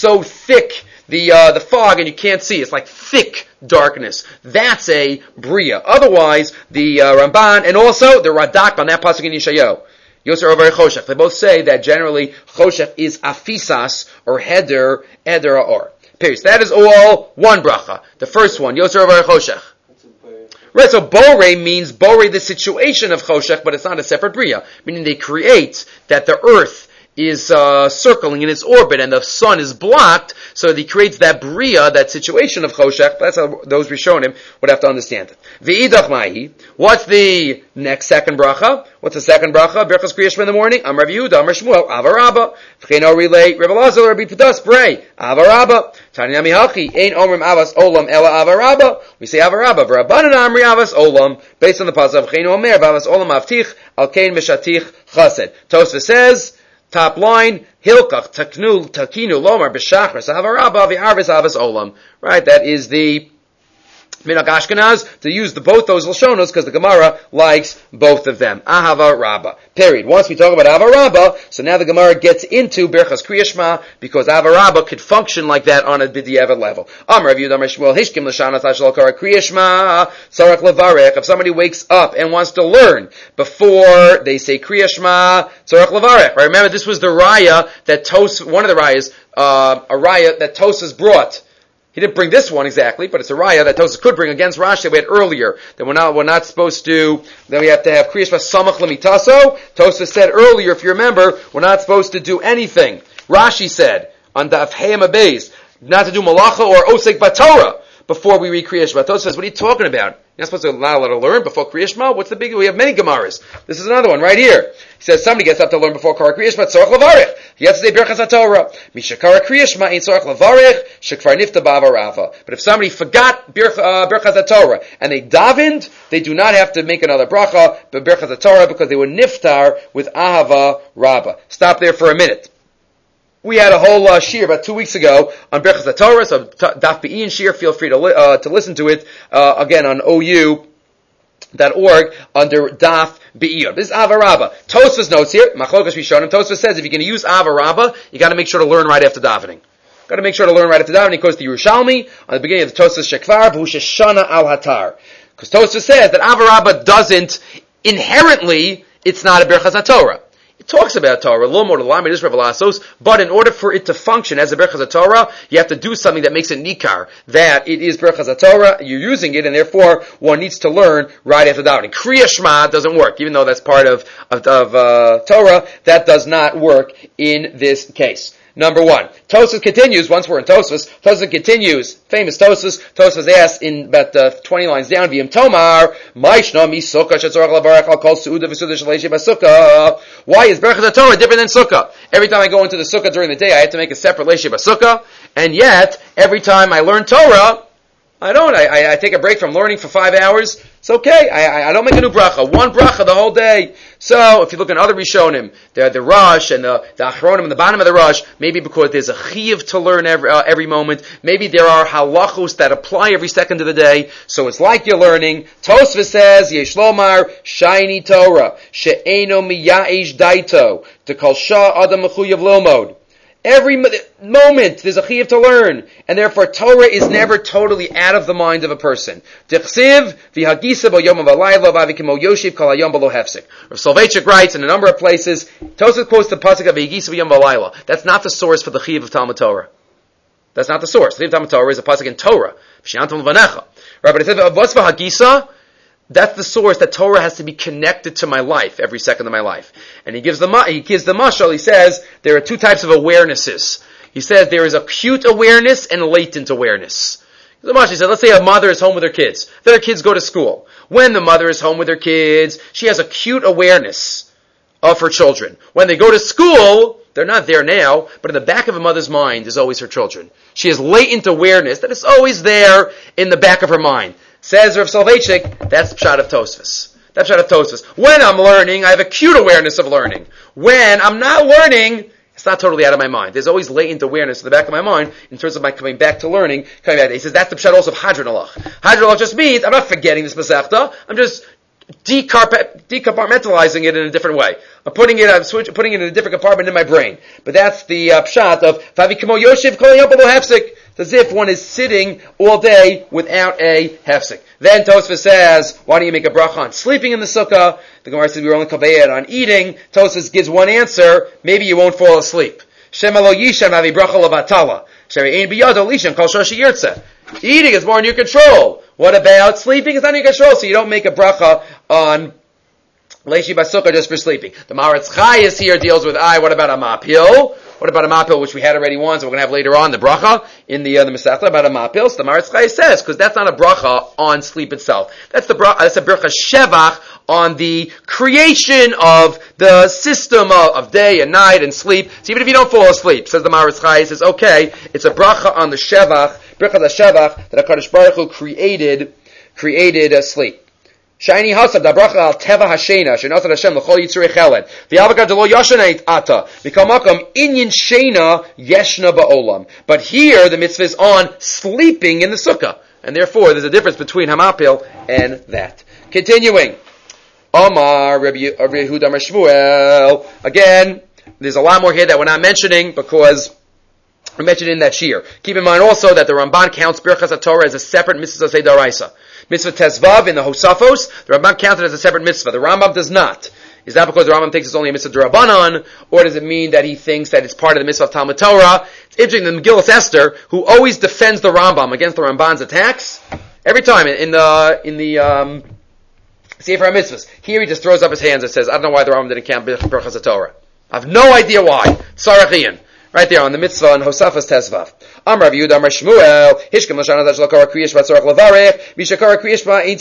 thick, the fog, and you can't see. It's like thick darkness. That's a Bria. Otherwise, the Ramban, and also the Radak on that pasuk in Yeshayahu. Yoser over Choshech. They both say that generally Choshech is afisas or heder or. Period. That is all one bracha. The first one, Yoser over Choshech. Right, so Borei means Borei the situation of Choshech, but it's not a separate Bria. Meaning they create that the earth is circling in its orbit and the sun is blocked, so that he creates that Bria, that situation of Choshech. That's how those Rishonim would have to understand it. V'idach mahi. What's the next second bracha? What's the second bracha? Berachas Kriya Shema in the morning. Amar Rav Yehuda, Amar Shmuel, Avarabba. V'cheino relay, Rav Elazar, Rabbi Pedas, Brei, Avarabba. Tani Nami Hachi, Ein Omrim Avas Olam Ela Avarabba. We say Avarabba, V'Rabbanan Amri Avas Olam, based on the pasuk of V'cheino Omer, Avas Olam Avtich, Alkein Meshatich Chased. Tosfos says, top line, Hilkach Takinu Lomar B'Shachar Sahavarabba V'Arvis Avas Olam. Right, that is the Minhag Ashkenaz, to use both those Lashonos, because the Gemara likes both of them. Ahava Rabba. Period. Once we talk about Ahava Rabba, so now the Gemara gets into Berachas Kriya Shema, because Ahava Rabba could function like that on a B'diavad level. Amar Rav Yehuda Amar Shmuel, Hishkim L'shanas Ashal Kara Kriya Shema, Sarach Levarech. If somebody wakes up and wants to learn before they say Kriya Shema, Sarach Levarech. Right? Remember, this was the Raya that one of the Rayas, a Raya that Tosas brought. He didn't bring this one exactly, but it's a raya that Tosfos could bring against Rashi that we had earlier. That we're not supposed to, then we have to have Kriya Shema Samach Lemitaso. Tosfos said earlier, if you remember, we're not supposed to do anything. Rashi said, on Daf Hayim Abeis, not to do Malacha or Osek Batorah before we read Kriya Shema. Tosfos says, what are you talking about? You're not supposed to allow her to learn before Kriya Shema? What's the big, we have many Gemaras. This is another one right here. He says, somebody gets up to learn before Kriya Shema, Tzorach Levarech. He has to say Berachas HaTorah. Mishakara Kriya Shema ain't Tzorach Levarech, Shekvar Nifta B'Avarava. But if somebody forgot Berachas HaTorah, and they davened, they do not have to make another bracha, but Berachas HaTorah, because they were niftar with Ahava Rabbah. Stop there for a minute. We had a whole shir about 2 weeks ago on Berachas HaTorah, so Daf Be'in shir, feel free to listen to it, again on OU.org under Daf Be'iyah. This is Ahava Rabbah. Tosfos notes here, Machlokas Rishonim, Tosfos says if you're going to use Ahava Rabbah, you got to make sure to learn right after davening. Got to make sure to learn right after davening. He goes to Yerushalmi on the beginning of the Tosfos Shekvar, B'hu Sheshana Al Hatar. Because Tosfos says that Ahava Rabbah doesn't, inherently, it's not a Berachas HaTorah. It talks about Torah, but in order for it to function as a Berachas HaTorah, you have to do something that makes it nikar, that it is Berachas HaTorah, you're using it, and therefore one needs to learn right after davening. Kriya Shema doesn't work, even though that's part of Torah, that does not work in this case. Number one. Tosfos continues, once we're in Tosfos continues, famous Tosfos asks in about 20 lines down, V'yim Tomar, Maishna mi Sukkah, shetzorach lavarech al kol su'udah v'sudah shaleshi b'sukkah. Why is Berachas HaTorah different than Sukkah? Every time I go into the Sukkah during the day, I have to make a separate leishi b'sukkah, and yet, every time I learn Torah, I don't. I take a break from learning for 5 hours. It's okay. I don't make a new bracha. One bracha the whole day. So, if you look at other Rishonim, the Rosh and the Achronim and the bottom of the Rosh, maybe because there's a chiyuv to learn every moment. Maybe there are halachos that apply every second of the day. So it's like you're learning. Tosfos says, Yesh lomar, shiny Torah, she'eno miya'ish daito, to kol shah adam mechuyav lilmod. Every moment there's a chiyuv to learn, and therefore Torah is never totally out of the mind of a person. Dichsiv v'hagisa bo yom v'alayla v'avikimo yoshiv kol hayom b'lo hefsek. Rav Soloveitchik writes in a number of places. Tosfos quotes the pasuk of v'hagisa v'yom v'alayla. That's not the source for the chiyuv of Talmud Torah. That's not the source. The chiyuv of Talmud Torah is a pasuk in Torah. V'shiantam l'vanecha. Right, but it says what's v'hagisa? That's the source that Torah has to be connected to my life every second of my life. And he gives the mashal. He says there are two types of awarenesses. He says there is acute awareness and latent awareness. The Mashi said, let's say a mother is home with her kids. Then her kids go to school. When the mother is home with her kids, she has acute awareness of her children. When they go to school, they're not there now, but in the back of a mother's mind is always her children. She has latent awareness that is always there in the back of her mind. Says Rav Soloveitchik, that's Pshat of Tosfos. That's Pshat of Tosfos. When I'm learning, I have acute awareness of learning. When I'm not learning, it's not totally out of my mind. There's always latent awareness in the back of my mind in terms of my coming back to learning. He says that's the Pshat also of Hadron Alach. Hadron Alach just means I'm not forgetting this Masechta. I'm just decompartmentalizing it in a different way. I'm putting it in a different compartment in my brain. But that's the Pshat of Favi Kamo Yoshev Kol Yom B'lo Hefsek. It's as if one is sitting all day without a hefsek. Then Tosfos says, why do you make a bracha on sleeping in the sukkah? The Gemara says we were only kavayed on eating. Tosfos gives one answer, maybe you won't fall asleep. Shema lo yishem havi bracha levatala. Shema ein biyado lishem kol shoshi yirtzeh. Eating is more in your control. What about sleeping? It's not in your control, so you don't make a bracha on leishi basukah just for sleeping. The Maharatz Chayes here deals with what about a mapil? What about a mapil, which we had already once, and we're going to have later on, the bracha, in the Masechta, about a mapil? So the Maharatz Chayes says, because that's not a bracha on sleep itself. That's a bracha shevach on the creation of the system of day and night and sleep. So even if you don't fall asleep, says the Maharatz Chayes, says, okay, it's a bracha on the shevach, bracha the shevach, that HaKadosh Baruch Hu created sleep. Shiny hasab da bracha al teva hashena shenasad Hashem l'chol yitzurei cheled v'avakad lo yashanait ata v'kamakam inyan shena yeshna ba'olam. But here the mitzvah is on sleeping in the sukkah, and therefore there's a difference between hamapil and that. Continuing, Omar Rabbi Yehuda Amar Shmuel. Again, there's a lot more here that we're not mentioning because we mentioned in that shir. Keep in mind also that the Ramban counts Birchas HaTorah as a separate mitzvah Daraisa. Mitzvah Tezvav in the Hosafos, the Ramban counts it as a separate mitzvah. The Rambam does not. Is that because the Rambam thinks it's only a mitzvah D'Rabbanan, or does it mean that he thinks that it's part of the mitzvah of Talmud Torah? It's interesting that Megillas Esther, who always defends the Rambam against the Ramban's attacks, every time in the Sefer HaMitzvahs, here he just throws up his hands and says, I don't know why the Rambam didn't count Birchas HaTorah. I have no idea why. Sarachian. Right there on the mitzvah on Hosafas Tezvav. Amar Yehuda Amar Shmuel, Hishkem Lashana Zach Lakara Kriyish Batzorach Levarech, Mishakara Kriyish Ba Ein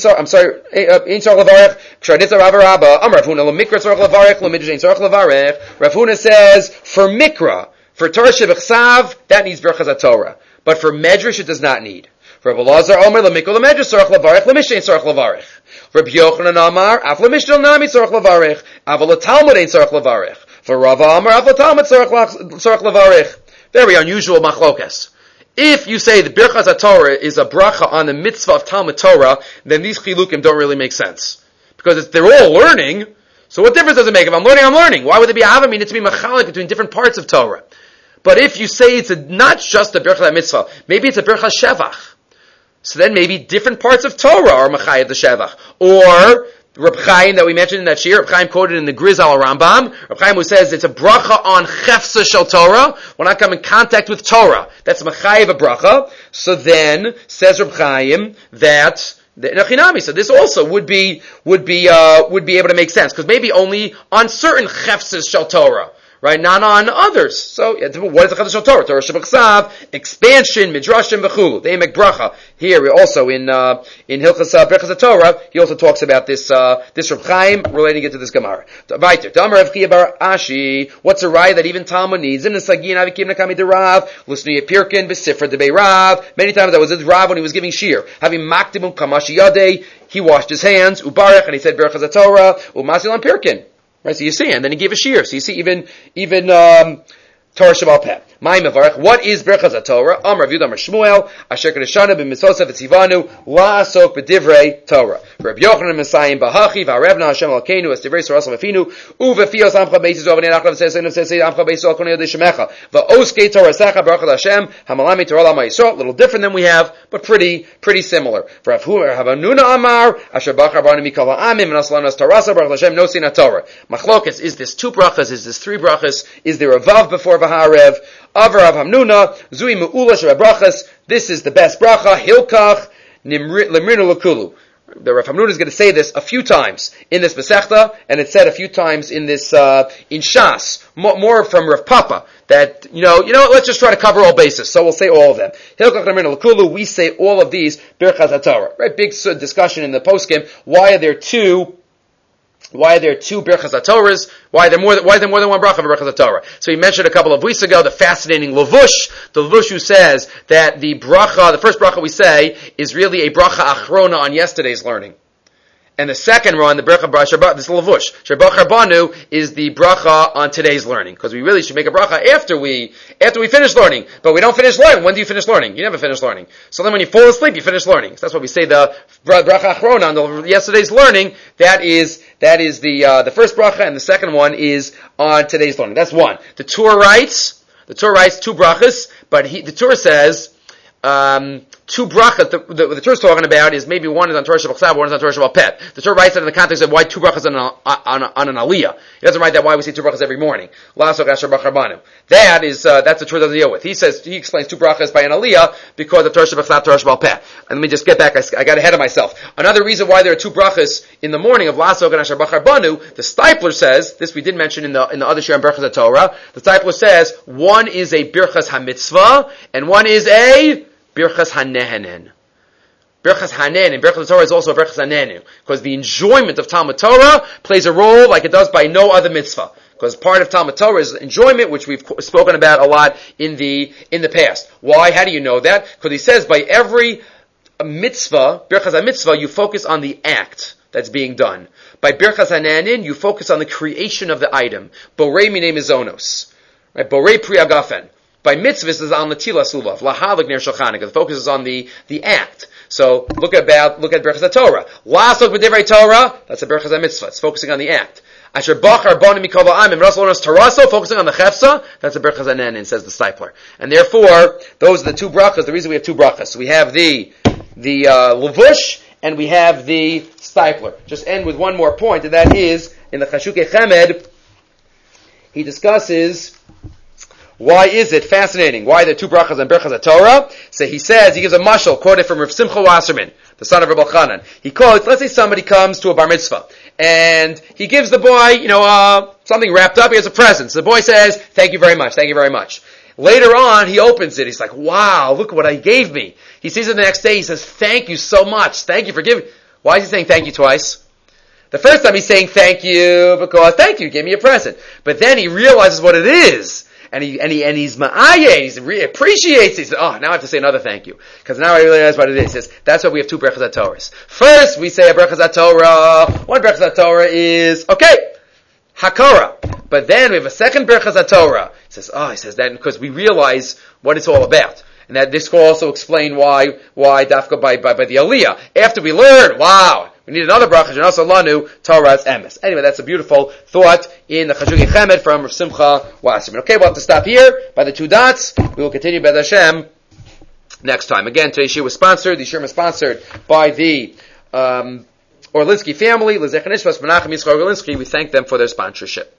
Tzorach Levarech, Kshar Nitzar Rava Rabba, Amar Rav Huna Lemikra Tzorach Levarech, Lemidrash Ein Tzorach Levarech. Rav Huna says, for Mikra, for Torah Shebechsav, that needs Birchas HaTorah. But for Medrash, it does not need. For Rav Elazar Omer, Lemikra Lemedrash Tzorach Levarech, Lemish Ein Tzorach Levarech. Rabbi Yochanan Amar, Af Lemishtal Nami Tzorach Levarech, Aval Talmud Ein Tzorach Levarech. For Rava Amar, Av Talmud Tzorach Levarech. Very unusual machlokas. If you say the Birchas HaTorah is a bracha on the mitzvah of Talmud Torah, then these chilukim don't really make sense. Because they're all learning, so what difference does it make? If I'm learning. Why would there be a havamina to be machalik between different parts of Torah? But if you say it's not just a Birchas mitzvah, maybe it's a Birchas Shevach, so then maybe different parts of Torah are machayev the Shevach. Or Reb Chaim that we mentioned in that shir, Reb Chaim quoted in the Grizal Rambam, Reb Chaim who says it's a bracha on chefsa shel Torah, when I come in contact with Torah. That's machayev a bracha. So then, says Reb Chaim, that Nechinami, so this also would be able to make sense, because maybe only on certain chefsas shel Torah. Right, not on others. So, what is the Chadash Torah? Torah Shebechsav, expansion, Midrashim, V'chulu. They make bracha. Here, we also in Hilchas Birchas Torah, he also talks about this Reb Chaim relating it to this Gemara. Weiter. Damar Rav Chiya bar Ashi. What's a raya that even Talmud needs? In the Sagin, Avikim Nakami de Rav, Lusni Pirkin, B'Sifra de Bei Rav. Many times that was his Rav when he was giving shir. Having Maktimum Kamashi Yadei, he washed his hands, Ubarech, and he said Birchas Torah, Umasilan Pirkin. Right, so you see, and then he gave a shir. So you see, even Torah Shabbat Peh. My Mevarech, what is Birchas HaTorah? Amar Rav Yehuda Amar Shmuel, Asher Kadeshana b'Mitzosav v'Tzivanu, La'asok b'Divrei Torah. Rabbi Yochanan Messiah Bahachi, V'Arevna Hashem Alkeinu, Es Divrei Sorasam Afinu, Uvefios Amcha Beisis Ovanei Nachlav Sesenu Sesei Amcha Beisis Alkonei Yodei Shemecha, V'Oskei Torah Secha Baruch Hashem, Hamalami Torah Lama Yisrael, a little different than we have, but pretty similar. For Rav Hanuna Amar, Asher Bachar Barani Mikol Ha'amim, V'Naslanas Tarasa Baruch Hashem Nosin HaTorah. Machlokas, is this 2 brachas? Is this 3 brachas? Is there a vav before V'Harev? Avar Rav Hamnuna, Zui Mu'ula Sheba Brachas, this is the best bracha, Hilkach, Limrinu Lakulu. the Rav Hamnun is going to say this a few times in this Masechta, and it's said a few times in this in Shas, more from Rav Papa. That let's just try to cover all bases. So we'll say all of them. We say all of these Birchas HaTorah. Right? Big discussion in the poskim. Why are there two Birchas HaTorahs? Why is there more than one bracha of Birchas HaTorah? So he mentioned a couple of weeks ago the fascinating Levush. The Levush who says that the first bracha we say is really a bracha achrona on yesterday's learning. And the second one, the bracha Shabbat, this Levush, Shabbat Charbanu, is the bracha on today's learning. Because we really should make a bracha after we finish learning. But we don't finish learning. When do you finish learning? You never finish learning. So then when you fall asleep, you finish learning. So that's why we say the bracha achrona on yesterday's learning. That is the first bracha, and the second one is on today's learning. That's one. The Torah writes two brachas, but the Torah says, two brachas, the Torah is talking about is maybe one is on Torah Shabbat Chsav, one is on Torah Shabbat Pet. The Torah writes that in the context of why two brachas on an aliyah. He doesn't write that why we say two brachas every morning. That's the Torah doesn't deal with. He explains two brachas by an aliyah because of Torah Shabbat Chsav, Torah Shabbat Pet. And let me just get back, I got ahead of myself. Another reason why there are two brachas in the morning of Lasok and Asher Bachar Banu, the Stipler says, this we did mention in the other share on Birchas HaTorah, the Stipler says, one is a Birchas HaMitzvah, and one is a Birchas HaNehenen. Birchas Hanen and Birchas Torah is also a Birchas Hanenu, because the enjoyment of Talmud Torah plays a role like it does by no other mitzvah. Because part of Talmud Torah is enjoyment, which we've spoken about a lot in the past. Why? How do you know that? Because he says by every mitzvah, Birchas HaMitzvah, you focus on the act that's being done. By Birchas Hananin, you focus on the creation of the item. Borei minei mizonos. Right? Borei pri agafen. By mitzvahs is on the tilas lulav. Lahalig ner shulchanik. The focus is on the act. So look at Birchas HaTorah. Lasok b'divrei Torah, that's a Birchas HaMitzvah. It's focusing on the act. Asher bachar banu mikol ha'amim rasol taraso, focusing on the chefsa, that's a Birchas Hanenin, says the Stipler. And therefore, those are the two brachas. The reason we have two brachas. So we have the Levush, and we have the Stipler. Just end with one more point, and that is, in the Chashukei Chemed, he discusses why is it fascinating? Why the two brachas and Birchas HaTorah? So he gives a mashal, quoted from Rav Simcha Wasserman, the son of Rabbi Chanan. He quotes, let's say somebody comes to a bar mitzvah, and he gives the boy, something wrapped up, he has a present. So the boy says, thank you very much, thank you very much. Later on, he opens it, he's like, wow, look what he gave me. He sees it the next day, he says, thank you so much, thank you for giving. Why is he saying thank you twice? The first time he's saying thank you because thank you, gave me a present. But then he realizes what it is. And he's ma'ayin, he appreciates it. He says, oh, now I have to say another thank you. Because now I realize what it is. He says, that's why we have two Birchas HaTorahs. First, we say a Birchas HaTorah. One Birchas HaTorah is, Hakara. But then we have a second Birchas HaTorah. He says that because we realize what it's all about. And that this will also explain why Dafka by the Aliyah. After we learn, wow, we need another bracha, and also lanu Torah's emes. Anyway, that's a beautiful thought in the Chashukei Chemed from Rav Simcha Wasserman. Okay, we'll have to stop here by the two dots. We will continue by Hashem next time. Again, today's shiur was sponsored. The shiur was sponsored by the Orlinsky family. L'zechar nishmas Menachem Yitzchak Orlinsky. We thank them for their sponsorship.